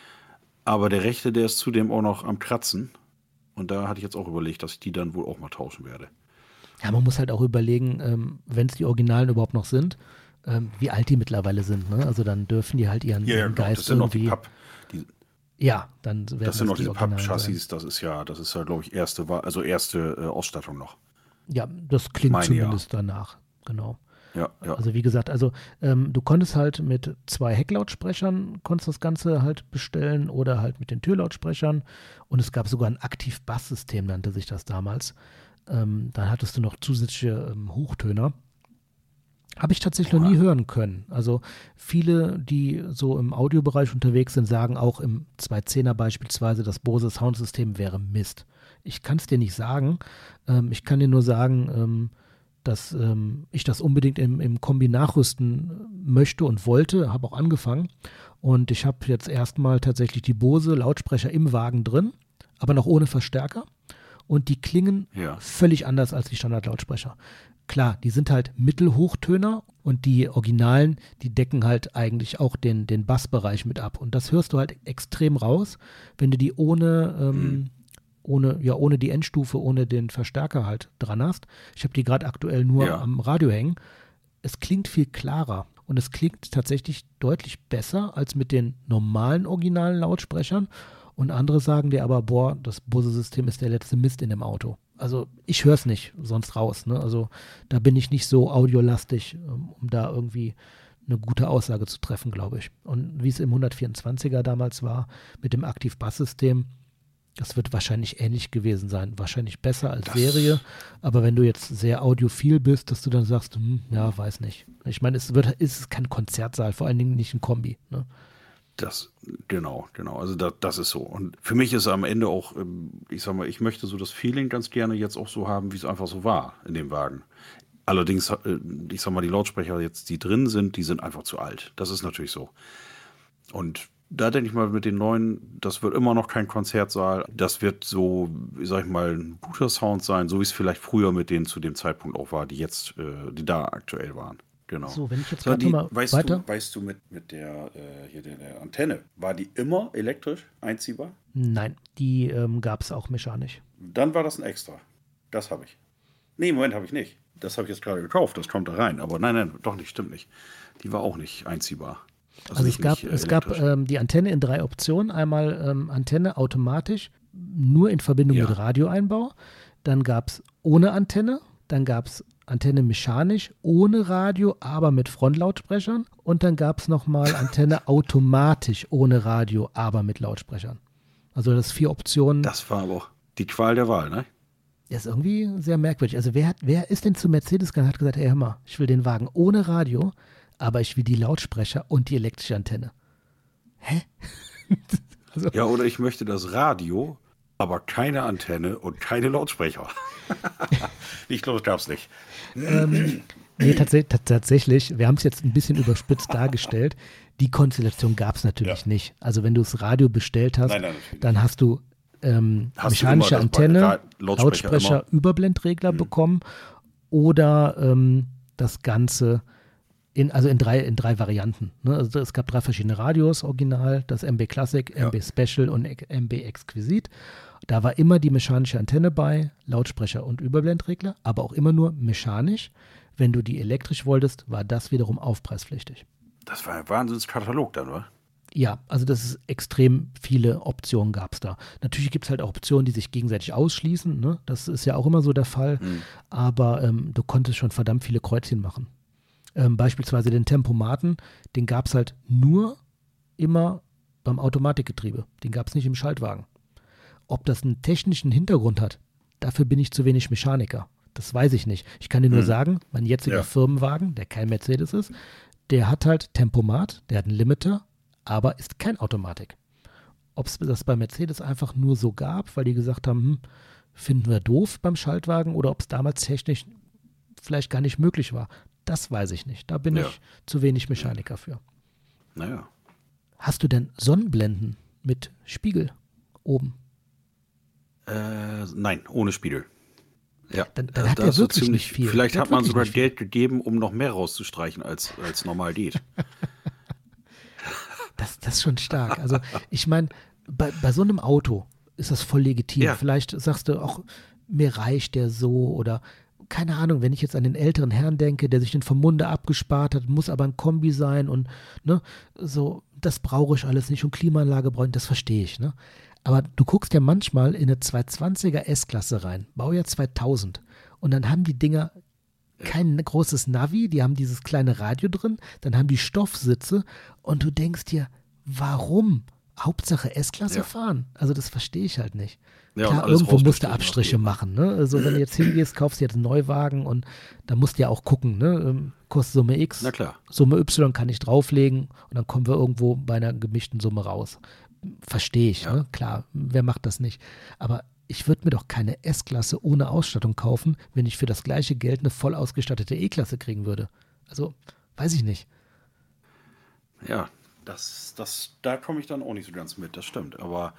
Aber der rechte, der ist zudem auch noch am Kratzen. Und da hatte ich jetzt auch überlegt, dass ich die dann wohl auch mal tauschen werde. Ja, man muss halt auch überlegen, ähm, wenn es die Originalen überhaupt noch sind, ähm, wie alt die mittlerweile sind. Ne? Also dann dürfen die halt ihren, Ja, ja, ihren genau, Geist das sind noch die irgendwie... Papp, die, ja, dann werden das sind noch die diese Originalen Papp-Chassis, sein. das ist ja, das ist ja, glaube ich, erste, Wa- also erste äh, Ausstattung noch. Ja, das klingt Meine, zumindest danach, genau. Ja, ja. Also wie gesagt, also ähm, du konntest halt mit zwei Hecklautsprechern konntest das Ganze halt bestellen oder halt mit den Türlautsprechern und es gab sogar ein Aktiv-Bass-System, nannte sich das damals. Ähm, dann hattest du noch zusätzliche ähm, Hochtöner. Habe ich tatsächlich noch nie hören können. Also viele, die so im Audiobereich unterwegs sind, sagen auch im zwei zehner beispielsweise, das Bose Soundsystem wäre Mist. Ich kann es dir nicht sagen. Ähm, ich kann dir nur sagen, ähm, dass ähm, ich das unbedingt im, im Kombi nachrüsten möchte und wollte, habe auch angefangen. Und ich habe jetzt erstmal tatsächlich die Bose Lautsprecher im Wagen drin, aber noch ohne Verstärker. Und die klingen Ja. völlig anders als die Standardlautsprecher. Klar, die sind halt Mittelhochtöner und die Originalen, die decken halt eigentlich auch den, den Bassbereich mit ab. Und das hörst du halt extrem raus, wenn du die ohne, ähm, Mhm. ohne, ja, ohne die Endstufe, ohne den Verstärker halt dran hast. Ich habe die gerade aktuell nur Ja. am Radio hängen. Es klingt viel klarer und es klingt tatsächlich deutlich besser als mit den normalen originalen Lautsprechern. Und andere sagen dir aber, boah, das Bose-System ist der letzte Mist in dem Auto. Also ich höre es nicht sonst raus. Ne? Also da bin ich nicht so audiolastig, um, um da irgendwie eine gute Aussage zu treffen, glaube ich. Und wie es im hundertvierundzwanziger damals war mit dem Aktiv-Bass-System, das wird wahrscheinlich ähnlich gewesen sein. Wahrscheinlich besser als Das- Serie. Aber wenn du jetzt sehr audiophil bist, dass du dann sagst, hm, ja, weiß nicht. Ich meine, es wird, es ist kein Konzertsaal, vor allen Dingen nicht ein Kombi. Ne? Das, genau, genau. Also da, das ist so. Und für mich ist am Ende auch, ähm, ich sag mal, ich möchte so das Feeling ganz gerne jetzt auch so haben, wie es einfach so war in dem Wagen. Allerdings, äh, ich sag mal, die Lautsprecher jetzt, die drin sind, die sind einfach zu alt. Das ist natürlich so. Und da denke ich mal, mit den neuen, das wird immer noch kein Konzertsaal. Das wird so, wie sag ich mal, ein guter Sound sein, so wie es vielleicht früher mit denen zu dem Zeitpunkt auch war, die jetzt, äh, die da aktuell waren. Genau. So, wenn ich jetzt So, gerade die, mal weißt weiter. Du, weißt du, mit, mit der, äh, hier der, der Antenne, war die immer elektrisch einziehbar? Nein, die ähm, gab es auch mechanisch. Dann war das ein Extra. Das habe ich. Nee, Moment, habe ich nicht. Das habe ich jetzt gerade gekauft, das kommt da rein. Aber nein, nein, doch nicht, stimmt nicht. Die war auch nicht einziehbar. Also, nicht- es gab, nicht, äh, es gab elektrisch. ähm, die Antenne in drei Optionen. Einmal ähm, Antenne automatisch, nur in Verbindung Ja. mit Radioeinbau. Dann gab es ohne Antenne. Dann gab es Antenne mechanisch, ohne Radio, aber mit Frontlautsprechern. Und dann gab es nochmal Antenne automatisch, ohne Radio, aber mit Lautsprechern. Also das vier Optionen. Das war aber auch die Qual der Wahl, ne? Das ist irgendwie sehr merkwürdig. Also wer, hat, wer ist denn zu Mercedes gegangen und hat gesagt, ey, hör mal, ich will den Wagen ohne Radio, aber ich will die Lautsprecher und die elektrische Antenne. Hä? also, Ja, oder ich möchte das Radio, aber keine Antenne und keine Lautsprecher. Ich glaube, das gab es nicht. ähm, nee, tats tatsächlich, wir haben es jetzt ein bisschen überspitzt dargestellt. Die Konstellation gab es natürlich Ja. nicht. Also wenn du das Radio bestellt hast, Nein, nein, natürlich dann hast du ähm, Hast du mechanische immer das Antenne, Ra- Lautsprecher Lautsprecher, immer. Überblendregler bekommen oder ähm, das Ganze in, also in drei, in drei Varianten. Ne? Also es gab drei verschiedene Radios, original, das M B Classic, Ja. M B Special und M B Exquisite. Da war immer die mechanische Antenne bei, Lautsprecher und Überblendregler, aber auch immer nur mechanisch. Wenn du die elektrisch wolltest, war das wiederum aufpreispflichtig. Das war ein Wahnsinnskatalog dann, oder? Ja, also das ist extrem viele Optionen gab es da. Natürlich gibt es halt auch Optionen, die sich gegenseitig ausschließen. Ne? Das ist ja auch immer so der Fall. Mhm. Aber ähm, du konntest schon verdammt viele Kreuzchen machen. Ähm, beispielsweise den Tempomaten, den gab es halt nur immer beim Automatikgetriebe. Den gab es nicht im Schaltwagen. Ob das einen technischen Hintergrund hat, dafür bin ich zu wenig Mechaniker. Das weiß ich nicht. Ich kann dir nur Hm. sagen, mein jetziger Ja. Firmenwagen, der kein Mercedes ist, der hat halt Tempomat, der hat einen Limiter, aber ist kein Automatik. Ob es das bei Mercedes einfach nur so gab, weil die gesagt haben, hm, finden wir doof beim Schaltwagen, oder ob es damals technisch vielleicht gar nicht möglich war, das weiß ich nicht. Da bin Ja. ich zu wenig Mechaniker für. Naja. Hast du denn Sonnenblenden mit Spiegel oben? Äh, nein, ohne Spiegel. Ja, Dann- dann äh, hat da er ist so wirklich ziemlich, nicht viel. Vielleicht Der hat hat man wirklich sogar nicht viel. Geld gegeben, um noch mehr rauszustreichen, als, als normal geht. Das, das ist schon stark. Also ich meine, bei, bei so einem Auto ist das voll legitim. Ja. Vielleicht sagst du auch, mir reicht der so oder keine Ahnung, wenn ich jetzt an den älteren Herrn denke, der sich den vom Munde abgespart hat, muss aber ein Kombi sein und ne, so, das brauche ich alles nicht und Klimaanlage brauche ich, das verstehe ich, ne? Aber du guckst ja manchmal in eine zweihundertzwanziger S-Klasse rein, Baujahr zweitausend und dann haben die Dinger kein großes Navi, die haben dieses kleine Radio drin, dann haben die Stoffsitze und du denkst dir, warum? Hauptsache S-Klasse Ja. fahren. Also das verstehe ich halt nicht. Ja, und Klar, alles irgendwo musst du rausgestrichen Abstriche noch machen. Ne? Also wenn du jetzt hingehst, kaufst du jetzt einen Neuwagen und da musst du ja auch gucken, ne? Ähm, kostet Summe X, Na klar. Summe Y kann ich drauflegen und dann kommen wir irgendwo bei einer gemischten Summe raus. Verstehe ich, Ja. ne? Klar, wer macht das nicht? Aber ich würde mir doch keine S-Klasse ohne Ausstattung kaufen, wenn ich für das gleiche Geld eine voll ausgestattete E-Klasse kriegen würde. Also, weiß ich nicht. Ja, das, das, da komme ich dann auch nicht so ganz mit, das stimmt. Aber,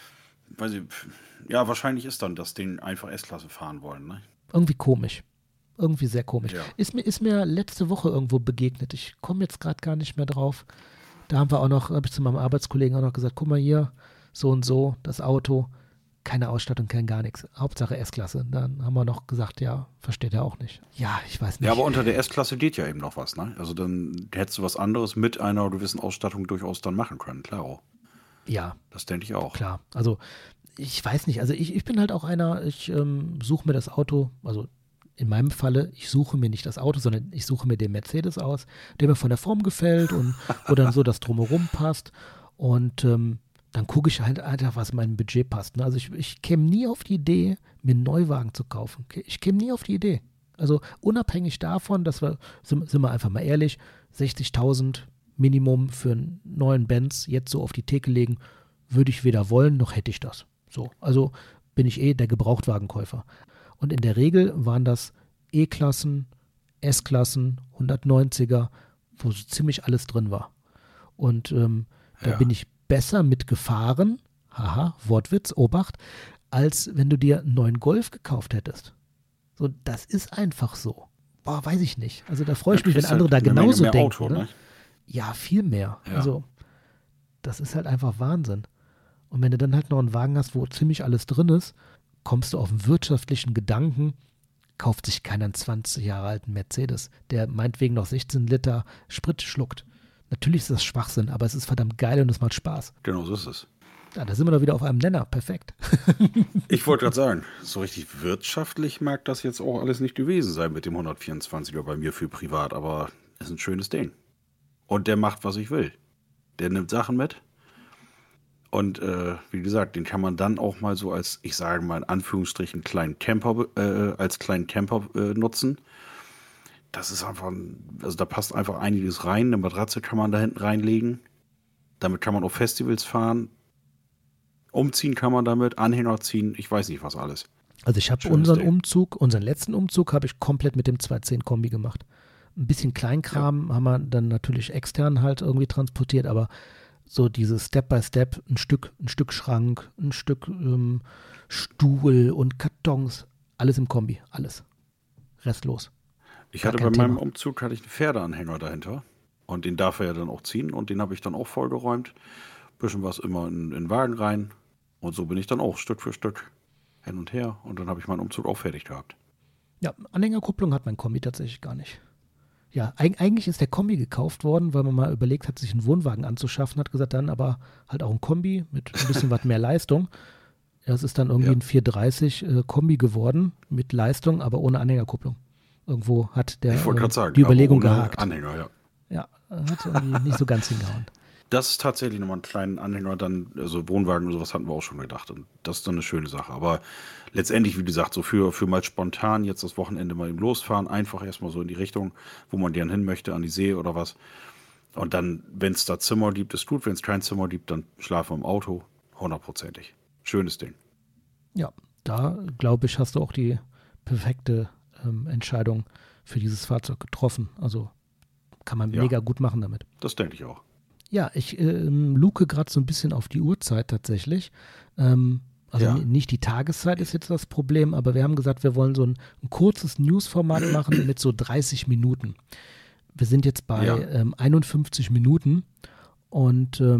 weiß ich, ja, wahrscheinlich ist dann, dass den einfach S-Klasse fahren wollen, ne? Irgendwie komisch. Irgendwie sehr komisch. Ja. Ist mir, ist mir letzte Woche irgendwo begegnet. Ich komme jetzt gerade gar nicht mehr drauf. Da haben wir auch noch, habe ich zu meinem Arbeitskollegen auch noch gesagt, guck mal hier, so und so, das Auto, keine Ausstattung, kein gar nichts. Hauptsache S-Klasse. Dann haben wir noch gesagt, ja, versteht er auch nicht. Ja, ich weiß nicht. Ja, aber unter der S-Klasse geht ja eben noch was, ne? Also dann hättest du was anderes mit einer gewissen Ausstattung durchaus dann machen können, klar auch. Ja, Das denke ich auch. klar. Also ich weiß nicht, also ich, ich bin halt auch einer, ich ähm, suche mir das Auto, also in meinem Falle, ich suche mir nicht das Auto, sondern ich suche mir den Mercedes aus, der mir von der Form gefällt und wo dann so das Drumherum passt und ähm, dann gucke ich halt einfach, was in meinem Budget passt. Ne? Also ich, ich käme nie auf die Idee, mir einen Neuwagen zu kaufen. Ich käme nie auf die Idee. Also unabhängig davon, dass wir, sind, sind wir einfach mal ehrlich, sechzigtausend Minimum für einen neuen Benz jetzt so auf die Theke legen, würde ich weder wollen, noch hätte ich das. So, also bin ich eh der Gebrauchtwagenkäufer. Und in der Regel waren das E-Klassen, S-Klassen, hundertneunziger, wo so ziemlich alles drin war. Und ähm, da Ja. bin ich besser mitgefahren, haha, Wortwitz, Obacht, als wenn du dir einen neuen Golf gekauft hättest. So, das ist einfach so. Boah, weiß ich nicht. Also da freue ich Ja, mich, wenn kriegst andere halt da eine Menge genauso mehr denken. Auto, ne? ne? Ja, viel mehr. Ja. Also das ist halt einfach Wahnsinn. Und wenn du dann halt noch einen Wagen hast, wo ziemlich alles drin ist, kommst du auf einen wirtschaftlichen Gedanken, kauft sich keiner einen zwanzig Jahre alten Mercedes, der meinetwegen noch sechzehn Liter Sprit schluckt. Natürlich ist das Schwachsinn, aber es ist verdammt geil und es macht Spaß. Genau, so ist es. Ja, da sind wir doch wieder auf einem Nenner. Perfekt. Ich wollte gerade sagen, so richtig wirtschaftlich mag das jetzt auch alles nicht gewesen sein mit dem hundertvierundzwanziger bei mir für privat, aber es ist ein schönes Ding. Und der macht, was ich will. Der nimmt Sachen mit. Und äh, wie gesagt, den kann man dann auch mal so als, ich sage mal in Anführungsstrichen, kleinen Camper, äh, als kleinen Camper äh, nutzen. Das ist einfach, ein, also da passt einfach einiges rein. Eine Matratze kann man da hinten reinlegen. Damit kann man auf Festivals fahren. Umziehen kann man damit, Anhänger ziehen, ich weiß nicht was alles. Also ich habe Schönes unseren Ding. Umzug, unseren letzten Umzug habe ich komplett mit dem zweihundertzehn Kombi gemacht. Ein bisschen Kleinkram haben wir dann natürlich extern halt irgendwie transportiert, aber so dieses Step by Step, ein Stück, ein Stück Schrank, ein Stück ähm, Stuhl und Kartons, alles im Kombi, alles. Restlos. Ich Gar hatte kein bei meinem Thema. Umzug hatte ich einen Pferdeanhänger dahinter und den darf er ja dann auch ziehen und den habe ich dann auch vollgeräumt. Bisschen was immer in, in den Wagen rein und so bin ich dann auch Stück für Stück hin und her und dann habe ich meinen Umzug auch fertig gehabt. Ja, Anhängerkupplung hat mein Kombi tatsächlich gar nicht. Ja, eig eigentlich ist der Kombi gekauft worden, weil man mal überlegt hat, sich einen Wohnwagen anzuschaffen, hat gesagt, dann aber halt auch ein Kombi mit ein bisschen was mehr Leistung. Ja, es ist dann irgendwie Ja. ein vierhundertdreißig äh, Kombi geworden mit Leistung, aber ohne Anhängerkupplung. Irgendwo hat der Ich wollte äh, gerade sagen, die Überlegung aber ohne gehakt. Anhänger, ja. Ja, hat irgendwie nicht so ganz hingehauen. Das ist tatsächlich nochmal einen kleinen Anhänger, dann, also Wohnwagen und sowas hatten wir auch schon gedacht. Und das ist dann eine schöne Sache. Aber letztendlich, wie gesagt, so für, für mal spontan jetzt das Wochenende mal eben losfahren, einfach erstmal so in die Richtung, wo man gern hin möchte, an die See oder was. Und dann, wenn es da Zimmer gibt, ist gut. Wenn es kein Zimmer gibt, dann schlafen wir im Auto. Hundertprozentig. Schönes Ding. Ja, da glaube ich, hast du auch die perfekte ähm, Entscheidung für dieses Fahrzeug getroffen. Also kann man Ja. mega gut machen damit. Das denke ich auch. Ja, ich ähm, luke gerade so ein bisschen auf die Uhrzeit tatsächlich. Ähm, also Ja. ni- nicht die Tageszeit ist jetzt das Problem, aber wir haben gesagt, wir wollen so ein, ein kurzes News-Format machen mit so dreißig Minuten. Wir sind jetzt bei Ja. ähm, einundfünfzig Minuten und ähm,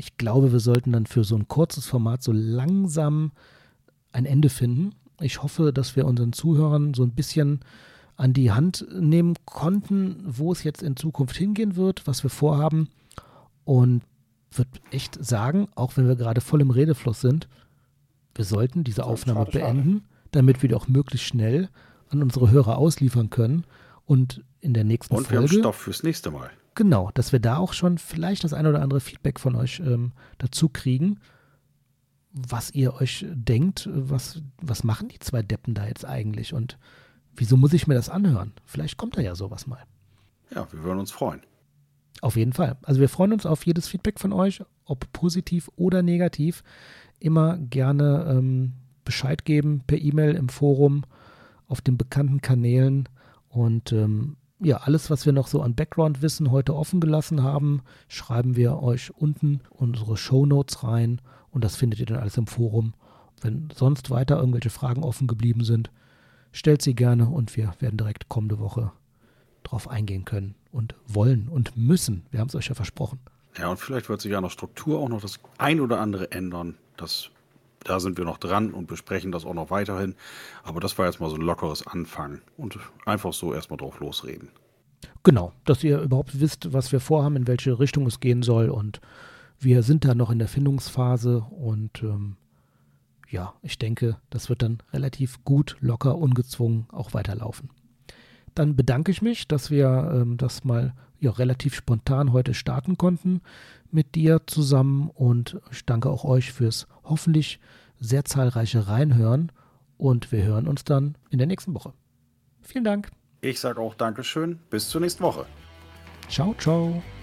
ich glaube, wir sollten dann für so ein kurzes Format so langsam ein Ende finden. Ich hoffe, dass wir unseren Zuhörern so ein bisschen an die Hand nehmen konnten, wo es jetzt in Zukunft hingehen wird, was wir vorhaben. Und würde echt sagen, auch wenn wir gerade voll im Redefluss sind, wir sollten diese Aufnahme schade, beenden, schade. damit wir die auch möglichst schnell an unsere Hörer ausliefern können. Und in der nächsten Und wir Folge. haben Stoff fürs nächste Mal. Genau, dass wir da auch schon vielleicht das ein oder andere Feedback von euch ähm, dazu kriegen, was ihr euch denkt, was, was machen die zwei Deppen da jetzt eigentlich und wieso muss ich mir das anhören? Vielleicht kommt da ja sowas mal. Ja, wir würden uns freuen. Auf jeden Fall. Also wir freuen uns auf jedes Feedback von euch, ob positiv oder negativ. Immer gerne ähm, Bescheid geben per E-Mail, im Forum, auf den bekannten Kanälen und ähm, ja, alles, was wir noch so an Background-Wissen heute offen gelassen haben, schreiben wir euch unten unsere Shownotes rein und das findet ihr dann alles im Forum. Wenn sonst weiter irgendwelche Fragen offen geblieben sind, stellt sie gerne und wir werden direkt kommende Woche drauf eingehen können und wollen und müssen. Wir haben es euch ja versprochen. Ja, und vielleicht wird sich an der Struktur auch noch das ein oder andere ändern. Das, da sind wir noch dran und besprechen das auch noch weiterhin. Aber das war jetzt mal so ein lockeres Anfangen und einfach so erstmal drauf losreden. Genau, dass ihr überhaupt wisst, was wir vorhaben, in welche Richtung es gehen soll und wir sind da noch in der Findungsphase und ähm, ja, ich denke, das wird dann relativ gut, locker, ungezwungen auch weiterlaufen. Dann bedanke ich mich, dass wir ähm, das mal ja, relativ spontan heute starten konnten mit dir zusammen und ich danke auch euch fürs hoffentlich sehr zahlreiche Reinhören und wir hören uns dann in der nächsten Woche. Vielen Dank. Ich sage auch Dankeschön. Bis zur nächsten Woche. Ciao, ciao.